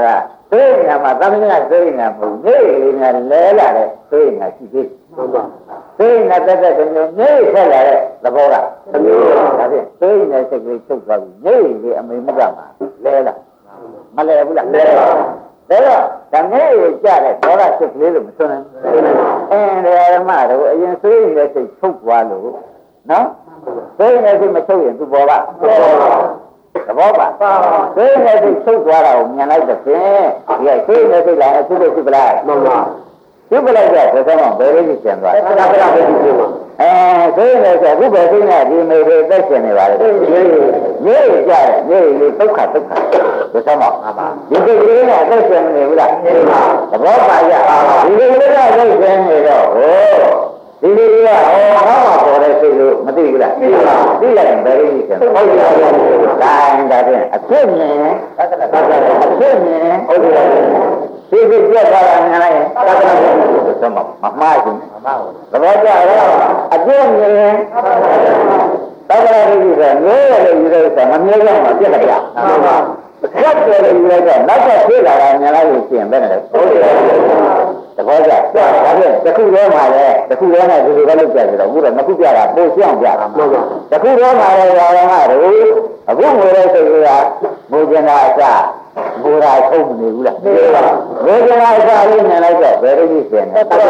သိညာမှာသမဏေသိညာမဟုတ်နေလေးညာလဲလာတဲ့သိညာရှိသေးသိညာတက်တဲ့မျိုးနေဆက်လာတဲ့သဘောကသမျိုးဒါဖြင့်သိညာစိတ်ကလေးချုပ်သွားပြီနေလေးအမေမကမှာလဲလာမလဲဘူးလားလဲဒါတော့ဓမေကိုကြားတဲ့ဒေါသစိတ်ကလေးလို့မဆိုနိုင်ဘူးအင်းဓမ္မတို့အရင်သိညာစိတ်ချုပ်သွားလို့နော်သိညာစိတ်မချုပ်ရင်သူပေါ်ပါသဘောပါသိနေစိတ်ချုပ်သွားတာကိုမြင်လိုက်တဲ့ဖြင့်ဒီကသိနေစိတ်လာအဖြစ်ဖြစ်ပလားမှန်ပါဖြစ်ပလိုက်တော့ဘယ်တော့မှဘယ်လိုဖြစ်သွားလဲသဘောပဲဖြစ်မှာအဲသိနေဆိုအခုပဲသိနေဒီမေတွေသက်ရှင်နေပါလေရေးရေးကြတယ်ရေးရေးဒုက္ခဒုက္ခဘယ်တော့မှမှန်ပါဒီကိစ္စကသက်ရှင်နေဘူးလားမှန်ပါသဘောပါရဒီကိစ္စကသက်ရှင်နေတော့ဟောဒီလိုကဟောဟောမှာပေါ်တဲ့စိတ်လို့မသိဘူးလားသိပါဘူးသိလိုက်ရင်ဘယ်လိုဖြစ်လဲဟုတ်တယ်ဒါရင်ဒါဖြင့်အဖြစ်မြင်သက္ကနာအဖြစ်မြင်ဟုတ်တယ်သိသိပြတ်သွားတာမြင်လိုက်ရင်သက္ကနာကိုသမမမှားခြင်းသဘောကျတော့အဖြစ်မြင်သက္ကနာကိုဆိုမျိုးရလို့ယူလို့ဆိုမမျိုးတော့မှပြတ်လိုက်ရမှန်ပါဆက်တယ်လို့ယူလိုက်တော့နောက်ကဖြစ်လာတာမြင်လိုက်လို့ရှိရင်ဘယ်နဲ့လဲဟုတ်တယ်သဘောကျဒါဖြင့်တစ်ခုတည်းမှာလဲတစ်ခုတည်းနဲ့ဒီလိုပဲလုပ်ကြဆိုတော့အခုတော့နှစ်ခုပြတာပို့ရှင်းအောင်ပြတာမှန်ပါတစ်ခုတည်းမှာလဲဘာလဲမတို့အခုငွေလေးစိတ်ကမူကျင်တာအစမူရာထုတ်မနေဘူးလားမှန်ပါမူကျင်တာအစလေးမြင်လိုက်တော့ဘယ်လိုဖြစ်ရှင်လဲဥစ္စာ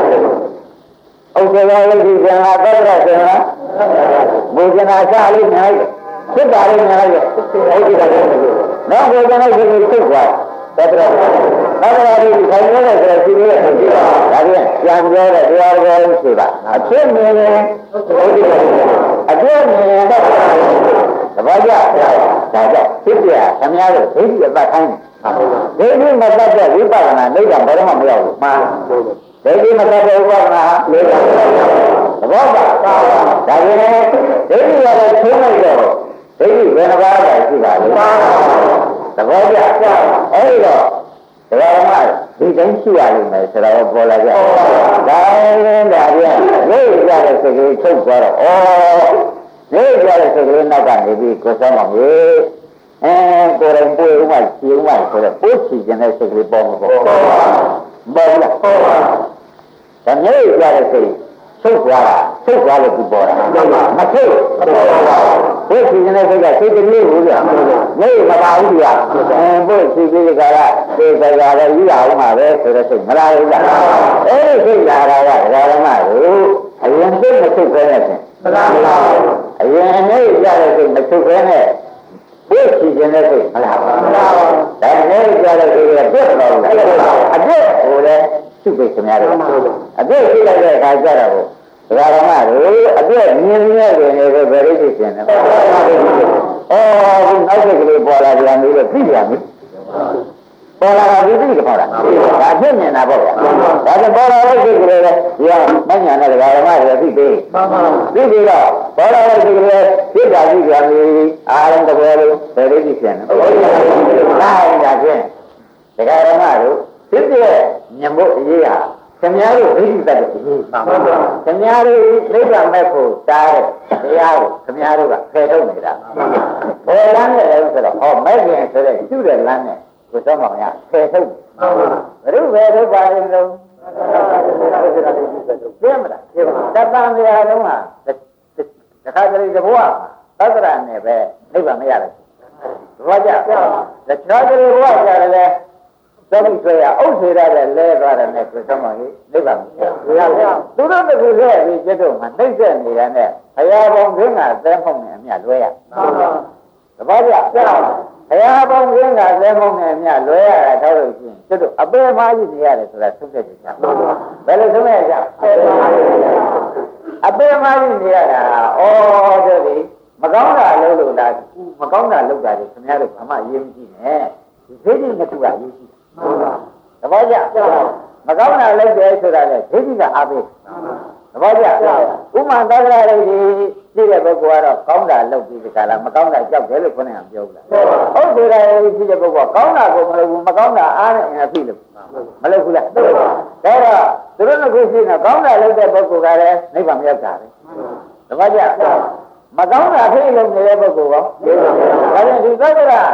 လေးဒီကံလာတော့ရရှင်လားမူကျင်တာအစလေးမြင်လိုက်စစ်တာလေးမြင်လိုက်တော့ဟုတ်ပြီလားနောက်ဘယ်ကနေဒီလိုထုတ်သွားသတ္တရာသတ္တရာဒီခိုင်နေတဲ့ဆိုရှိနေတဲ့ရှိတာဒါပြန်ပြန်ပြောတဲ့တရားတော်ရှိတာအဖြစ်မြင်ရင်ဟုတ်ပြီအပြည့်မြင်တော့သဘောကျဒါကြောင့်ဖြစ်ပြခင်ဗျားတို့ဒိဋ္ဌိအပတ်ခိုင်းတယ်ဒိဋ္ဌိမတတ်တဲ့ဝိပဿနာနိဗ္ဗာန်ဘယ်တော့မှမရောက်ဘူးမှန်ဒိဋ္ဌိမတတ်တဲ့ဝိပဿနာနိဗ္ဗာန်သဘောပါဒါပြန်ဒိဋ္ဌိရတယ်ထုံးလိုက်တော့ဒိဋ္ဌိဘယ်နှပါးလဲရှိပါလဲသဘောကျအဲ့ဒီတော့တရားမှဒီတိုင်းရှိရလိမ့်မယ်ဆိုတော့ပေါ်လာကြဒါရင်ဒါပြန်လေးရတဲ့စိတ်ကလေးချုပ်သွားတော့ဩလေးရတဲ့စိတ်ကလေးနောက်ကနေပြီးကိုယ်ဆောင်ပါမယ်အဲကိုယ်တိုင်ပွေဥမှရှင်းဥမှဆိုတော့ပို့ချခြင်းတဲ့စိတ်ကလေးပေါ်မှာပေါ့ပေါ်လာဒါလေးရတဲ့စိတ်ထုတ်သွားတာထုတ်သွားလို့ဒီပေါ်တာမထုတ်မပေါ်ပါဘူးဘုရားရှင်ရဲ့စိတ်ကစိတ်ကလေးကိုကြာနေမပါဘူးကြာအဲဘုရားရှင်ကကရသေစရာလည်းယူရအောင်ပါပဲဆိုတော့စိတ်မလာဘူးလားအဲဒီစိတ်လာတာကဒကာဓမ္မတို့အရင်စိတ်မထုတ်ခဲနဲ့ဖြင့်မလာဘူးအရင်အနေရတဲ့စိတ်မထုတ်ခဲနဲ့ဘုရားရှင်ရဲ့စိတ်မလာဘူးမလာဘူးဒါနဲ့ကြတဲ့စိတ်ကပြတ်သွားတယ်အပြည့်ဟိုလေသူ့ကိုခင်ဗျားတို့အပြည့်ရှိလိုက်တဲ့အခါကျတော့ဒကာဓမ္မတို့အပြည့်မြင်မြင်နေနေပဲဘယ်လိုဖြစ်ရှင်လဲ။အော်ဒီနောက်စိတ်ကလေးပေါ်လာပြန်ပြီလို့သိပြန်ပြီ။ပေါ်လာတာဒီသိကြပါလား။ဒါဖြစ်မြင်တာပေါ့ဗျာ။ဒါကြောင့်ပေါ်လာတဲ့စိတ်ကလေးလည်းဒီကမညာနဲ့ဒကာဓမ္မတွေသိသေး။သိပြီးတော့ပေါ်လာတဲ့စိတ်ကလေးဖြစ်တာသိပြန်ပြီ။အားလုံးတကယ်လို့ဘယ်လိုဖြစ်ရှင်လဲ။ဒါရင်ဒါဖြင့်ဒကာဓမ္မတို့ဖြစ်တဲ့မြင်ဖို့အရေးဟာခင်ဗျားတို့ဒိဋ္ဌိတတ်တဲ့အရေးပါပါခင်ဗျားတို့နိဗ္ဗာန်မဲ့ဖို့တားတဲ့တရားကိုခင်ဗျားတို့ကဖယ်ထုတ်နေတာဘယ်လမ်းနဲ့လဲဆိုတော့ဟောမဲ့ခင်ဆိုတဲ့ကျุတဲ့လမ်းနဲ့ကိုစောမောင်ရဖယ်ထုတ်ပါဘယ်လိုဖယ်ထုတ်ပါလဲလို့ပြမလားတပံတရားလုံးဟာတခါတလေတဘောသတ္တရနဲ့ပဲနိဗ္ဗာန်မရဘူးဘာကြတခြားတလေဘောကြတယ်လေသောတိဆွေရအုပ်စေရတဲ့လဲသွားတယ်နဲ့ကိုယ်ဆောင်ကြီးနိဗ္ဗာန်မရဘူးသူတို့တကူလဲပြီးကျတော့မှနှိမ့်ဆက်နေရတဲ့ဘုရားပေါင်းခင်းကသဲမှုန့်နဲ့အမြလွဲရသဘောကျဘုရားပေါင်းခင်းကသဲမှုန့်နဲ့အမြလွဲရတာတော့လို့ရှိရင်ကျတော့အပေမာကြီးနေရတယ်ဆိုတာသုံးသက်ကြချာဘယ်လိုသုံးရကြအပေမာကြီးနေရတာဩတဲ့ဒီမကောင်းတာလို့လို့လားမကောင်းတာလုပ်တာလေခင်ဗျားတို့ဘာမှအရေးမကြီးနဲ့ဒီဒိဋ္ဌိနှစ်ခုကအရေးကြီးသဘောကျမကောင်းတာလုပ်တယ်ဆိုတာလေဒိဋ္ဌိကအားပေးသဘောကျဥမာသက္ကရာတွေရှိတဲ့ပုဂ္ဂိုလ်ကတော့ကောင်းတာလုပ်ပြီးဒီကလာမကောင်းတာကြောက်တယ်လို့ခေါင်းကပြောဘူးလားဟုတ်တယ်လေရှိတဲ့ပုဂ္ဂိုလ်ကကောင်းတာကိုမလုပ်ဘူးမကောင်းတာအားနဲ့အဖြစ်လို့မလုပ်ဘူးလားဒါတော့သူတို့ကရှိနေကောင်းတာလုပ်တဲ့ပုဂ္ဂိုလ်ကလည်းနိဗ္ဗာန်မရောက်တာပဲသဘောကျမကောင်းတာဖြစ်လို့နေတဲ့ပုဂ္ဂိုလ်ကဒါကြောင့်ဒီသက္ကရာ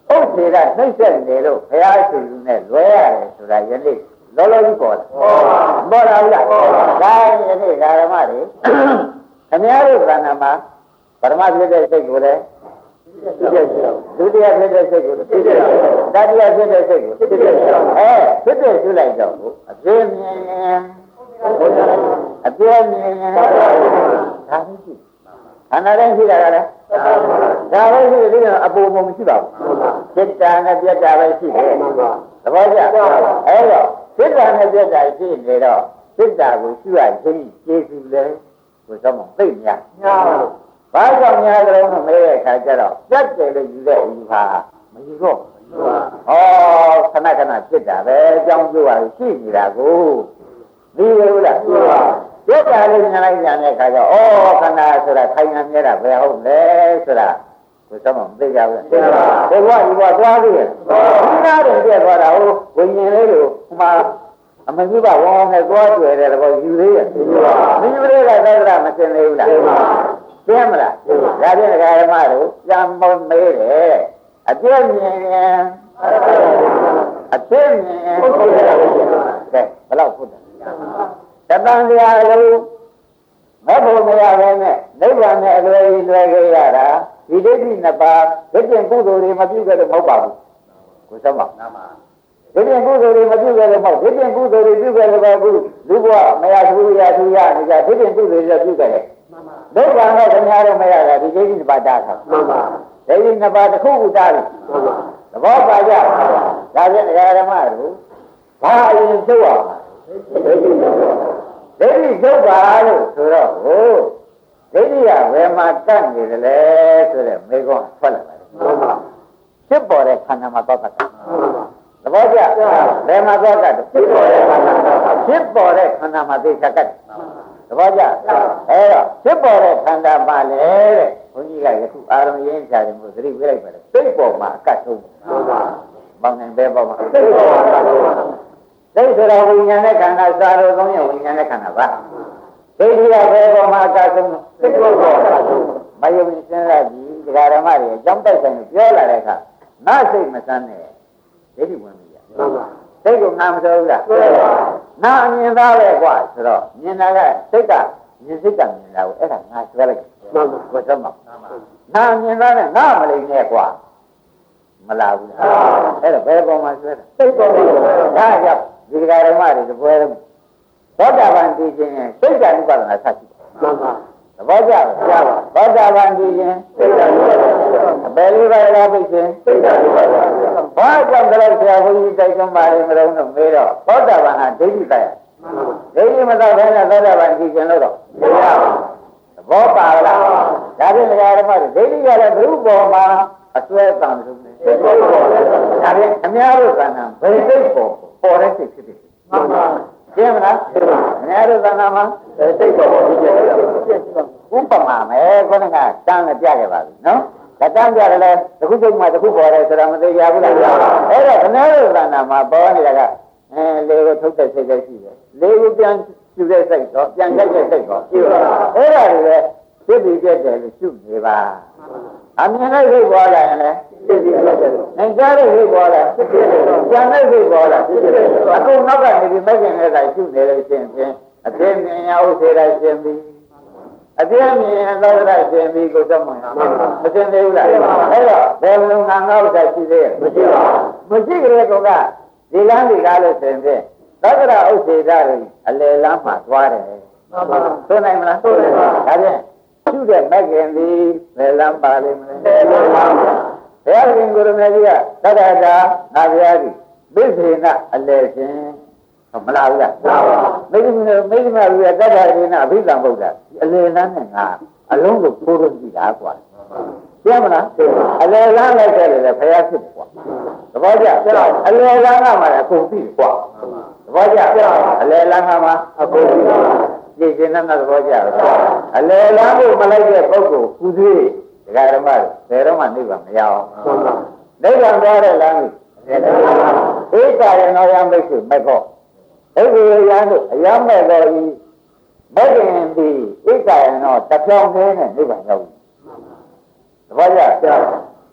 ဥစ္စေကနှိမ့်ဆက်နေလို့ဘုရားရှင်ကြီးနဲ့လွဲရတယ်ဆိုတာယနေ့လောလောကြီးပေါ်လာပေါ်လာဘူးလားဒါယနေ့ဓမ္မတွေခင်ဗျားတို့ကဏ္ဍမှာပရမဖြစ်တဲ့စိတ်ကိုလည်းဒုတိယဖြစ်တဲ့စိတ်ကိုတတိယဖြစ်တဲ့စိတ်ကိုအဲဖြစ်တဲ့ရှုလိုက်တော့အပြင်းမြင်အပြင်းမြင်ဒါမရှိခန္ဓာတိုင်းရှိတာကလည်းဒါပဲရှိတယ်အပူပုံမရှိပါဘူးစိတ်တာနဲ့ပြတ်တာပဲရှိတယ်သဘောကျအဲတော့စိတ်တာနဲ့ပြတ်တာရှိနေတော့စိတ်တာကိုရှုရခြင်းကျေစုလဲကိုတော့မသိများဘာကြောင့်များကြလို့မမဲတဲ့အခါကျတော့ပြတ်တယ်လို့ယူတဲ့အယူဟာမယူတော့ဩခဏခဏပြစ်တာပဲအကြောင်းကျိုးပါရှိနေတာကိုဒီလိုလားပြတ်တာလို့ညာလိုက်ညာတဲ့အခါကျတော့ဩခန္ဓာဆိုတာခိုင်ငံမြဲတာဘယ်ဟုတ်လဲဆိုတာကိုတော့မသိကြဘူးသိပါဘူးဘုရားဒီဘသွားသေးရဲ့ဒီနာတွေပြတ်သွားတာဟိုဝိညာဉ်လေးကိုဟိုမှာအမကြီးကဝေါင်းနဲ့သွားတွေ့တယ်တော့ယူသေးရဲ့သိပါဘူးမိမိလေးကသက္ကရာမစင်သေးဘူးလားသိပါသိမလားဒါဖြင့်ဓမ္မတို့ကြံမုံမေးတယ်အပြည့်မြင်ရင်အပြည့်မြင်ကဲဘယ်လောက်ဟုတ်တယ်တတန်တရားလုံးမဖို့မရဘဲနဲ့နိဗ္ဗာန်နဲ့အလွယ်ကြီးလွယ်ခဲ့ရတာဒီဒိဋ္ဌိနှစ်ပါးဒိဋ္ဌိကုသိုလ်တွေမပြုခဲ့လို့မဟုတ်ပါဘူးကိုစမ်းပါဒိဋ္ဌိကုသိုလ်တွေမပြုခဲ့လို့မဟုတ်ဒိဋ္ဌိကုသိုလ်တွေပြုခဲ့လို့ပဲခုလူဘဝမရသူရသူရနေကြဒိဋ္ဌိကုသိုလ်တွေပြုခဲ့တယ်ဒုက္ခနဲ့ခင်ဗျားတို့မရတာဒီဒိဋ္ဌိနှစ်ပါးတားတာမှန်ပါဒိဋ္ဌိနှစ်ပါးတစ်ခုခုတားပြီမှန်ပါသဘောပါကြဒါဖြင့်ဓမ္မတို့ဘာအရင်ချုပ်ရမှာဒိဋ္ဌိဒိဋ္ဌိချုပ်ပါလို့ဆိုတော့ဟိုဒိဋ္ဌိကဘယ်မှာတတ်နေတယ်လဲဆိုတဲ့မေခွန်းထွက်လာတယ်မှန်ပါဖြစ်ပေါ်တဲ့ခန္ဓာမှာတော့တတ်တယ်မှန်ပါသဘောကျဘယ်မှာတော့တတ်တယ်ဖြစ်ပေါ်တဲ့ခန္ဓာဖြစ်ပေါ်တဲ့ခန္ဓာမှာသိတတ်တယ်သဘောကျအဲတော့ဖြစ်ပေါ်တဲ့ခန္ဓာပါလေတဲ့ဘုန်းကြီးကယခုအာရုံရင်းချတယ်မို့သတိပေးလိုက်ပါလေစိတ်ပေါ်မှာအကတ်ဆုံးမှန်ပါဘောင်းနိုင်ပဲပေါ်မှာစိတ်ပေါ်မှာစိတ်ဆိုတာဝိညာဉ်နဲ့ခန္ဓာစာရောသုံးရဝိညာဉ်နဲ့ခန္ဓာပါဒိဋ္ဌိကဘယ်ပေါ်မှာအကတ်ဆုံးစိတ်ပေါ်မှာမယုံစင်းလာပြီးဒကာဓမ္မတွေအကြောင်းတိုက်ဆိုင်ပြောလာတဲ့အခါငါစိတ်မစမ်းနဲ့ဒိဋ္ဌိဝင်ပြီမှန်ပါစိတ်ကိုငါမစိုးဘူးလားမှန်ပါနာအမြင်သားပဲကွာဆိုတော့မြင်တာကစိတ်ကမြင်စိတ်ကမြင်တာကိုအဲ့ဒါငါဆွဲလိုက်မှန်ပါဘယ်တော့မှနာမြင်သားနဲ့ငါမလိမ့်နဲ့ကွာမလာဘူးလားအဲ့တော့ဘယ်ပေါ်မှာဆွဲတာစိတ်ပေါ်မှာဒါကြောင့်ဒီကဓမ္မတွေတပွဲတော့သောတာပန်သိခြင်းရင်စိတ်ကဥပဒနာဆက်ရှိတယ်မှန်ပါသဘောကျလားကြားပါသောတာပန်သိခြင်းစိတ်ကဥပဒနာအပယ်လေးပါးလာပြီခြင်းစိတ်ကဥပဒနာဘာကြောင့်လဲဆရာဘုန်းကြီးတိုက်တွန်းပါလေမလို့တော့မေးတော့သောတာပန်ဟာဒိဋ္ဌိတရားဒိဋ္ဌိမသာဘဲနဲ့သောတာပန်သိခြင်းလို့တော့မရဘူးသဘောပါလားဒါဖြင့်ဓမ္မတွေဒိဋ္ဌိရတဲ့ဘုဘောမှာအစွဲတန်လို့နေစိတ်ပေါ်ဒါဖြင့်အများတို့ကဏ္ဍဘယ်စိတ်ပေါ်ပေါ်တဲ့စိတ်ဖြစ်ဖြစ်မှန်ပါရှင်းမလားအများတို့ကဏ္ဍမှာစိတ်ပေါ်ပေါ်ဖြစ်ဖြစ်ဥပမာမယ်ခေါင်းကတန်းနဲ့ပြခဲ့ပါပြီနော်ဒါတန်းကြတယ်လေတစ်ခုချိန်မှတစ်ခုပေါ်တယ်ဆိုတာမသိကြဘူးလားအဲ့တော့ခဏလို့ကဏ္ဍမှာပေါ်နေတာကအဲလေကိုထုတ်တဲ့စိတ်လည်းရှိတယ်လေကိုပြန်ကျူတဲ့စိတ်တော့ပြန်ကြိုက်တဲ့စိတ်တော့ရှိပါအဲ့ဒါတွေလည်းဖြစ်ပြီးပြတ်တယ်လို့ရှုနေပါအမြင်နဲ့စိတ်ပေါ်လာရင်လည်းဖြစ်ပြီးပြတ်တယ်နိုင်ကြတဲ့စိတ်ပေါ်လာဖြစ်ပြီးပြန်တဲ့စိတ်ပေါ်လာဖြစ်ပြီးအခုနောက်ကနေဒီမဂ္ဂင်နဲ့သာရှုနေလို့ရှိရင်အပြင်းမြင်ရဥစေရရှင်ပြီးအပြင်းမြင်ရသောရရှင်ပြီးကိုတော့မှမသိသေးဘူးလားအဲ့တော့ဘယ်လိုငါငါဥစ္စာရှိသေးရဲ့မရှိပါဘူးမရှိကြတဲ့ကောကဒီလမ်းဒီကားလို့ဆိုရင်ဖြင့်သောရဥစေရတွေအလယ်လမ်းမှာသွားတယ်မှန်ပါသိနိုင်မလားသိနိုင်ပါဒါဖြင့်ရှုတဲ့မဂ္ဂင်သည်ဘယ်လမ်းပါလိမ့်မလဲဘယ်လမ်းပါဘုရားရှင်ကိုရမေကြီးကသတ္တတာငါဘုရားကြီးဘိသေနအလယ်ရှင်မလားဘူးလားမှန်ပါမိဂမမိဂမဘုရားသတ္တရေနအဘိဓမ္မာဗုဒ္ဓအလယ်လမ်းနဲ့ငါအလုံးကိုခိုးလို့ကြည့်တာကွာပြမလားအလယ်လမ်းလိုက်တယ်လေဘုရားဖြစ်ကွာသဘောကျအလယ်လမ်းကမှလည်းအကုန်သိကွာသဘောကျအလယ်လမ်းကမှအကုန်သိကြည်ကျင်တဲ့သဘောကျတော့အလယ်လမ်းကိုမလိုက်တဲ့ပုဂ္ဂိုလ်ကုသေးဒကာဓမ္မတွေဘယ်တော့မှနိဗ္ဗာန်မရအောင်နိဗ္ဗာန်သွားတဲ့လမ်းကြီးဧကရဏောယမိတ်ဆွေမဲ့ဖို့အဲ့ဒီရန်တို့အယမဲ့တော်ဤမဂ္ဂင်ဒီဧကရဏောတပြောင်းသေးနဲ့နိဗ္ဗာန်ရောက်ပြီသဘောကျ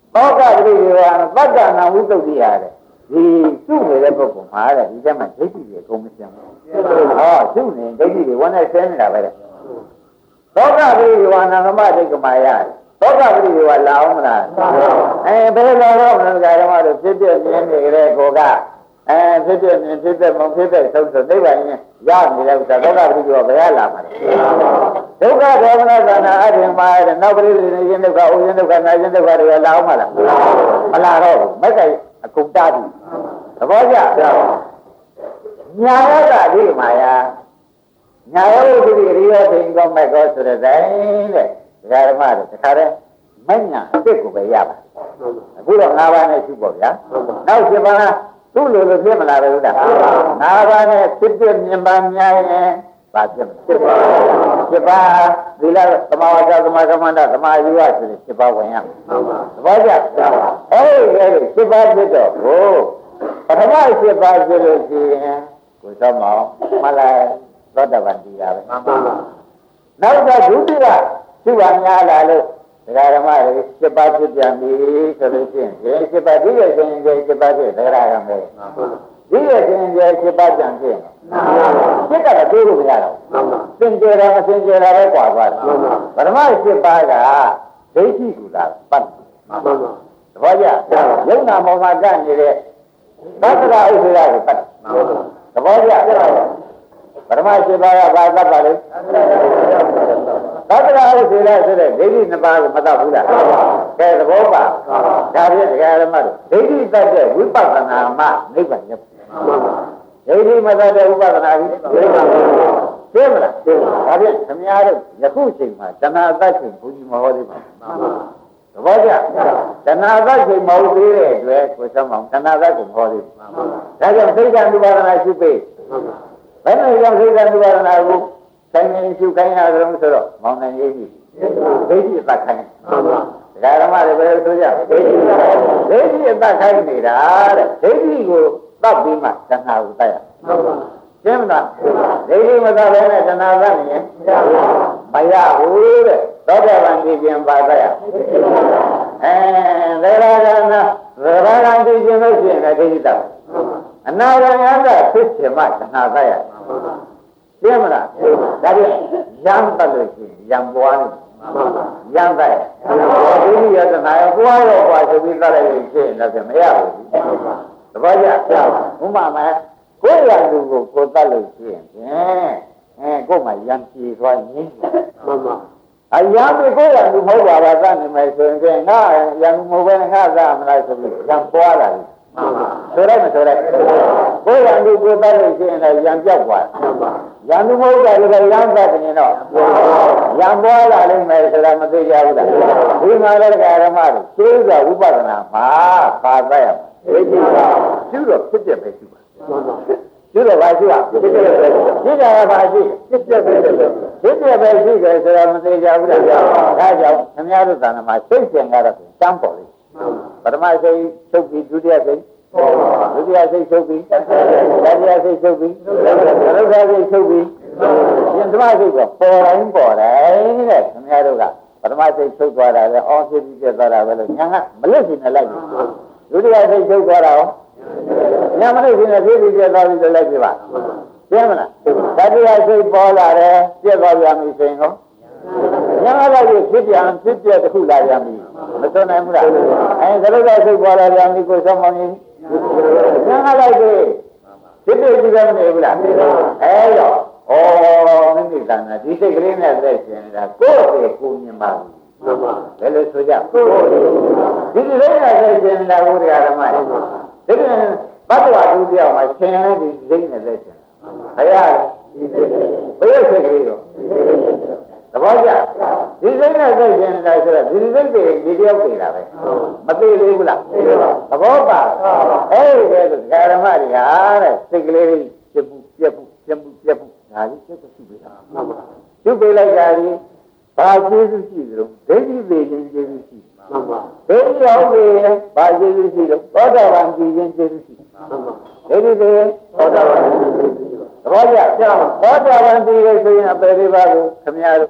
သောကပရိဒီဝါပတ္တနာဝိသုဒ္ဓိရတယ်ဒီစုနေတဲ့ပုဂ္ဂိုလ်မှာတဲ့ဒီကျမှဒိဋ္ဌိတွေအကုန်မရှင်းဘူးဟောစုနေဒိဋ္ဌိတွေဝန်းနဲ့ဆင်းနေတာပဲတဲ့သောကပရိဒီဝါနာမဒိဋ္ဌိမာရတယ်သောကပရိဒီဝါလာအောင်မလားအဲဘယ်လိုတော့မလဲဓမ္မတို့ဖြစ်ပြမြင်နေကြတဲ့ကိုကအဲဖြစ်ပြမြင်ဖြစ်ပြမဖြစ်ပြဆုံးဆုံးသိပါရင်ရနေတဲ့ဥစ္စာသောကပရိဒီဝါဘယ်လာမှာလဲဒုက္ခဒေါမနသနာအရင်မှာတဲ့နောက်ပရိသေနေခြင်းဒုက္ခဥခြင်းဒုက္ခနာခြင်းဒုက္ခတွေလာအောင်မလားမလာတော့ဘူးမက်ကအကုန်တားပြီသဘောကျညာရတာဒီမှာယာညာရဝိသုဒ္ဓိရိယသိင်္ဂောမက်ကောဆိုတဲ့တိုင်းတဲ့ဒကာဓမ္မတို့တခါတည်းမညာအစ်စ်ကိုပဲရပါအခုတော့၅ပါးနဲ့ရှိပေါ့ဗျာနောက်၈ပါးသူ့လိုလိုဖြစ်မလာဘူးလား၅ပါးနဲ့ဖြစ်ပြမြင်ပါများရင်ဘာဖြစ်မလဲ၈ပါးသီလသမာဝါစာသမာကမ္မန္တသမာဓိဝဆိုတဲ့၈ပါးဝင်ရသဘောကျအဲ့ဒီအဲ့ဒီ၈ပါးဖြစ်တော့ဟိုပထမ၈ပါးဖြစ်လို့ရှိရင်ကိုသောမောင်မလိုက်သောတပန်တီးတာပဲနောက်ကဒုတိယရှိပါများလာလို့ဒကာဓမ္မတွေ၈ပါးဖြစ်ပြန်ပြီဆိုလို့ရှိရင်ဒီ၈ပါးဒီရဲ့ရှင်ရဲ့၈ပါးဖြစ်ဒကာရမယ်ဒီရဲ့ရှင်ရဲ့၈ပါးကြံဖြစ်စိတ်ကတော့တွေးလို့မရတော့သင်္ကြန်တာအသင်္ကြန်တာပဲကွာသွားတယ်ပထမ၈ပါးကဒိဋ္ဌိကူတာပတ်သဘောကျယုံနာမောဟကနေတဲ့သတ္တရာဥစ္စာကိုပတ်သဘောကျပထမ၈ပါးကဘာသတ်ပါလဲသတ္တရာဥစ္စာဆိုတဲ့ဒိဋ္ဌိနှစ်ပါးကိုမတတ်ဘူးလားကဲသဘောပါဒါဖြင့်ဒကာရမတို့ဒိဋ္ဌိတတ်တဲ့ဝိပဿနာမှနိဗ္ဗာန်ရောက်ဒိဋ္ဌိမတတ်တဲ့ဥပဒနာကြီးသိမလားသိမလားဒါဖြင့်ခမည်းတော်ယခုချိန်မှာတဏှာတတ်ချိန်ဘုရားမဟောသေးပါဘူးသဘောကျတဏှာတတ်ချိန်မဟုတ်သေးတဲ့အတွက်ကိုယ်ဆောင်တဏှာတတ်ချိန်ဟောသေးဘူးဒါကြောင့်သိက္ခာဥပဒနာရှိပေဘယ်နဲ့ကြောင့်သိက္ခာဥပဒနာကိုဆိုင်နေရှုခိုင်းရကြုံဆိုတော့မောင်နိုင်ရေးကြီးဒိဋ္ဌိတတ်ခိုင်းဒကာရမတွေပဲဆိုကြဒိဋ္ဌိဒိဋ္ဌိတတ်ခိုင်းနေတာတဲ့ဒိဋ္ဌိကိုသတ်ပြီးမှတဏှာကိုတတ်ရရှင်းမလားဒိဋ္ဌိမတတ်ဘဲနဲ့တဏှာတတ်နေရင်မရဘူးတဲ့သောတာပန်ကြည်ခြင်းပါတတ်ရအဲသေရဂနာသေရဂန်ကြည်ခြင်းလို့ရှိရင်လည်းဒိဋ္ဌိတတ်အနာဂံကဖြစ်ချင်မှတဏှာတတ်ရရှင်းမလားဒါဖြင့်ရံတတ်လို့ရှိရင်ရံပွားနေရံတတ်ဒီလိုရတနာရောပွားရောပွားဆိုပြီးတတ်လိုက်ရင်ရှင်းလည်းမရဘူးသဘောကျဥမာမယ်ကိုယ်ရံသူကိုကိုတတ်လို့ရှိရင်အဲကိုယ်မှရံပြေသွားငင်းမှန်ပါအရာမကိုယ်ရံသူမဟုတ်ပါဘူးတတ်နေမယ်ဆိုရင်ငါရံမဟုတ်ဘဲငါသားမလားဆိုပြီးရံပွားလာတယ်ဆိုရဲမဆိုရဲကိုယ်ရံသူကိုတတ်လို့ရှိရင်လည်းရံပြောက်သွားရံသူမဟုတ်တာလည်းရံတတ်တယ်တော့ရံပွားလာလိမ့်မယ်ဆိုတာမသိကြဘူးလားဒီမှာလည်းဓမ္မတွေသိဥစ္စာဝိပဿနာမှာပါတတ်ရမယ်သိကြပါကျူတော့ဖြစ်ပြပဲရှိပါကျူတော့ဘာရှိပါဖြစ်ပြပဲရှိတာကဘာရှိဖြစ်ပြပဲဖြစ်ပြပဲရှိတယ်ဆိုတာမသိကြဘူးလားဒါကြောင့်ခင်ဗျားတို့သာနာမှာစိတ်ရှင်ကတော့တန်းပေါ်လိမ့်ပထမစိတ်ချုပ်ပြီးဒုတိယစိတ်ဒုတိယစိတ်ချုပ်ပြီးတတိယစိတ်ချုပ်ပြီးသရုပ်စိတ်ချုပ်ပြီးရှင်သမစိတ်ကပေါ်တိုင်းပေါ်တိုင်းတဲ့ခင်ဗျားတို့ကပထမစိတ်ချုပ်သွားတာလေအော်ဖြစ်ပြီးပြတ်သွားတာပဲလို့ညာကမလွတ်ရှင်နဲ့လိုက်ပြီဒုတိယစိတ်ချုပ်သွားတာရောညာမလို့ရှင်နဲ့ဖြစ်ပြီးပြတ်သွားပြီလို့လိုက်ပြပါရှင်းမလားတတိယစိတ်ပေါ်လာတယ်ပြတ်သွားပြန်ပြီဆိုရင်ရောညာလိုက်ပြီးဖြစ်ပြန်ဖြစ်ပြတစ်ခုလာပြန်ပြီမစွန့်နိုင်ဘူးလားအဲသရုပ်စိတ်ပေါ်လာပြန်ပြီကိုဆုံးမနေညာလိုက်ပြီးဖြစ်ပြကြည့်တယ်မနေဘူးလားအဲတော့ဩမိမိတဏ္ဍာဒီစိတ်ကလေးနဲ့သက်ရှင်နေတာကိုယ့်ရဲ့ကိုမြင်ပါဘူးမှန်ပါဘယ်လိုဆိုကြကိုယ့်ဒီဒီလေးနဲ့သက်ရှင်နေတာဘုရားဓမ္မတွေဒါပြန်ဘတ်တော်သူပြောင်းမှာရှင်လဲဒီစိတ်နဲ့သက်ရှင်ဘုရားဘယ်စိတ်ကလေးတော့သဘောကျဒီစိတ်နဲ့သက်ရှင်နေတာဆိုတော့ဒီစိတ်တွေဒီတယောက်နေတာပဲမသိသေးဘူးလားသဘောပါအဲ့ဒီကဓမ္မတွေဟာတဲ့စိတ်ကလေးပြက်ဘူးပြက်ဘူးပြက်ဘူးပြက်ဘူးဒါကြီးစိတ်ရှိပြီလားမှန်ပါသူ့ပေးလိုက်တာဒီဘာကျေးဇူးရှိသလဲဒိဋ္ဌိသေးခြင်းကျေးဇူးရှိမှန်ပါဒိဋ္ဌိဟုတ်ပြီဘာကျေးဇူးရှိလို့သောတာပန်ကြည်ခြင်းကျေးဇူးရှိမှန်ပါဒိဋ္ဌိသေးသောတာပန်ကျေးဇူးရှိသဘောကျကြောင်းသောတာပန်ကြည်လို့ဆိုရင်အပေလေးပါးကိုခမည်းတော်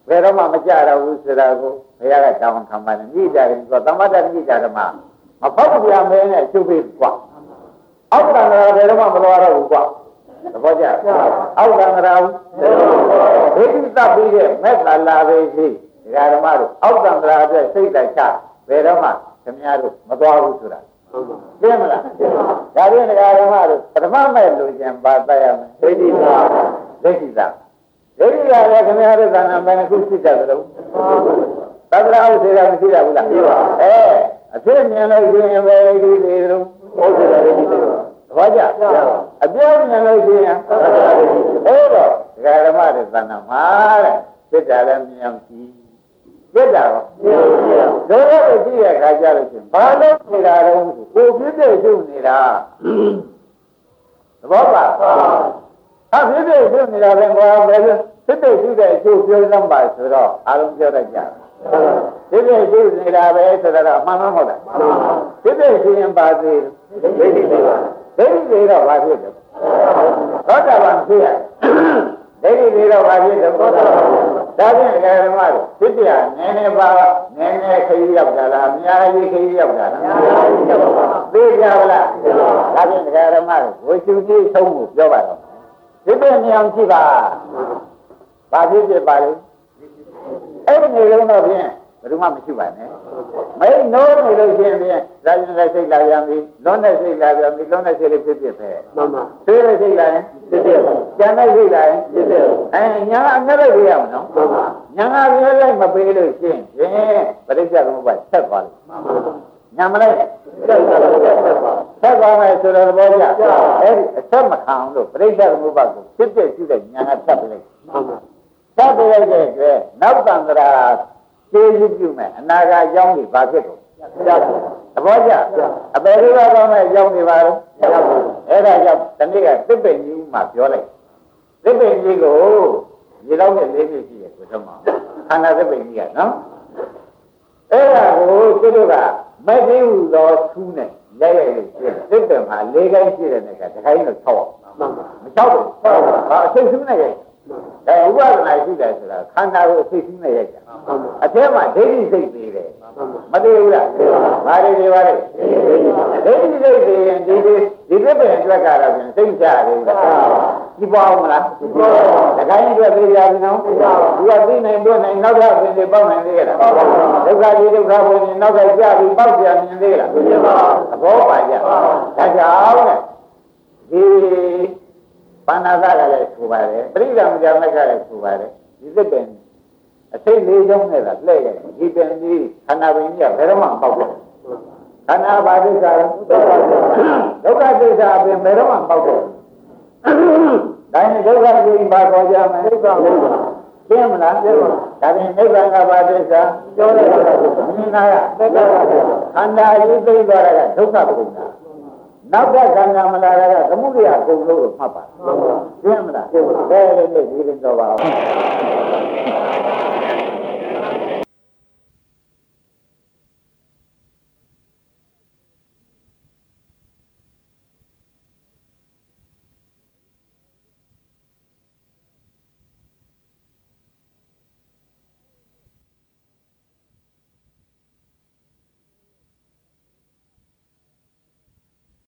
ဘယ်တော့မှမကြတော့ဘူးဆိုတာကိုဘုရားကတောင်းခံပါတယ်မိကြတယ်ဆိုတော့သမတမိကြဓမ္မမဖောက်ပြန်မဲနဲ့ချုပ်ပြီးกว่าအောက်ကံကဘယ်တော့မှမလွားတော့ဘူးกว่าသဘောကျအောက်ကံကရာဒိဋ္ဌိသတ်ပြီးတဲ့မက်ကလာပဲရှိဒကာဓမ္မတို့အောက်ကံကရာအတွက်စိတ်လိုက်ချဘယ်တော့မှခင်ဗျားတို့မသွားဘူးဆိုတာသိမလားဒါဖြင့်ဒကာဓမ္မတို့ပထမမဲ့လူချင်းပါတတ်ရမယ်ဒိဋ္ဌိသာဒိဋ္ဌိသာဒိဋ္ဌိကလည်းခင်ဗျားတို့သာနာမယ်ခုရှိတတ်တယ်လို့သတ္တရာဥစေတာမရှိရဘူးလားအဲအဖြစ်မြင်လို့ရှိရင်ပဲဒိဋ္ဌိတွေလို့ဟုတ်တယ်ဒိဋ္ဌိတွေဘာကြအပြောင်းမြင်လို့ရှိရင်အဲ့တော့ဒကာဓမ္မတွေသာနာမှာတဲ့စိတ်ဓာတ်လည်းမြင်အောင်ကြည့်ပြတ်တာရောဒုရကိုကြည့်ရခါကြလို့ရှိရင်ဘာလို့နေတာတော့ကိုပြည့်ပြည့်ရှုနေတာသဘောပါအပြည့်ပြည့်ရှုနေတာလည်းဘာပဲပြည့်ပြည့်ရှုတဲ့အကျိုးပြောစမ်းပါဆိုတော့အားလုံးပြောတတ်ကြပြည့်ပြည့်ရှုနေတာပဲဆိုတော့အမှန်မှမဟုတ်လားပြည့်ပြည့်ရှုရင်ပါသေးဒိဋ္ဌိတွေပါဒိဋ္ဌိတွေတော့ဘာဖြစ်လဲသောတာပန်ဖြစ်ရဒိဋ္ဌိတွေတော့ဘာဖြစ်လဲသောတာပန်ဒါဖြင့်ဓမ္မတို့သိပြနည်းနည်းပါနည်းနည်းခရီးရောက်တာလားအများကြီးခရီးရောက်တာလားအများကြီးရောက်ပါသိကြပါလားဒါဖြင့်ဓမ္မတို့ဝိသုတိဆုံးကိုပြောပါတော့သိပြမြောင်ကြည့်ပါဘာဖြစ်ဖြစ်ပါလဲအဲ့ဒီနေလုံးတော့ဖြင့်ဘယ်သူမှမရှိပါနဲ့မိတ်နိုးနေလို့ရှိရင်ဖြင့်ဇာတိနဲ့စိတ်လာပြန်ပြီလွန်တဲ့စိတ်လာပြန်ပြီလွန်တဲ့စိတ်လေးဖြစ်ဖြစ်ပဲမှန်ပါသိတဲ့စိတ်လာရင်ဖြစ်ဖြစ်ကျန်တဲ့စိတ်လာရင်ဖြစ်ဖြစ်အဲညာအငှက်လိုက်ရအောင်နော်မှန်ပါညာကပြည့်လိုက်မပေးလို့ရှိရင်ဖြင့်ပရိစ္ဆေသမုပ္ပါဆက်သွားလိမ့်မှန်ပါညာမလိုက်ဆက်သွားဆက်သွားမယ်ဆိုတော့ဘောကြအဲ့ဒီအဆက်မခံအောင်လို့ပရိစ္ဆေသမုပ္ပါကိုဖြစ်ဖြစ်ရှိတဲ့ညာကဆက်ပလိုက်မှန်ပါဆက်ပလိုက်တဲ့အတွက်နောက်တန်ត្រာကျေးဇူးပြုမယ်အနာဂတ်အကြောင်းတွေဘာဖြစ်ကုန်သဘောကျအပေရိကကောင်းတဲ့အကြောင်းတွေပါလို့အဲ့ဒါကြောင့်ဒီနေ့ကသစ်ပင်ကြီးမှပြောလိုက်သစ်ပင်ကြီးကိုရေတော့နဲ့လေးလေးရှိတယ်ဆိုတော့မှခန္ဓာသစ်ပင်ကြီးကနော်အဲ့ဒါကိုသူတို့ကမသိဘူးတော့ထူးနေရိုက်ရိုက်လေးရှိတယ်သစ်ပင်မှာလေးကိုင်းရှိတဲ့နဲ့ကတစ်ခိုင်းတော့၆အောင်မ၆ဘူးဟာအစိတ်ဆူးနေရိုက်အဲဥပဒနာရှိတယ်ဆိုတာခန္ဓာကိုအစိတ်ဆူးနေရိုက်တာအထဲမှာဒိဋ္ဌိစိတ်သေးတယ်မသိဘူးလားဘာတွေတွေပါလဲဒိဋ္ဌိစိတ်သေးရင်ဒီဒီဒီပြည့်ပြည့်အတွက်ကတော့ပြန်စိတ်ချရတယ်ဒီပေါ့မလားဒီပေါ့တခိုင်းအတွက်သိရပြီနော်ဒီကသိနိုင်တွေ့နိုင်နောက်ထပ်ပြင်တွေပေါက်နိုင်သေးလားဒုက္ခကြီးဒုက္ခဘုံကြီးနောက်ထပ်ကြပြီးပေါက်ပြန်မြင်သေးလားသဘောပါကြဒါကြောင့်ဒီပါဏာသကလည်းဆိုပါတယ်ပရိက္ခမကြမကလည်းဆိုပါတယ်ဒီသစ်ပင်အစိတ်လေးချောင်းနဲ့လားလှည့်ရတယ်ဒီပင်ကြီးခန္ဓာပင်ကြီးကဘယ်တော့မှပေါက်တယ်ခန္ဓာဘာဒိဋ္ဌာဒုက္ခဒိဋ္ဌာပင်ဘယ်တော့မှပေါက်တယ်ဒါနဲ့ဒုက္ခကြီးဘာခေါ်ကြမလဲဒုက္ခသိမလားသိပါဒါပြင်နိဗ္ဗာန်ကဘာဒိဋ္ဌာပြောလိုက်တာမြင်တာကခန္ဓာကြီးသိသွားတာကဒုက္ခပုံနာနောက်တဲ့ခန္ဓာမလာတာကသမုဒိယကုန်လို့မှတ်ပါသိမလားသိပါဘယ်လိုလဲဒီရင်တော့ပါ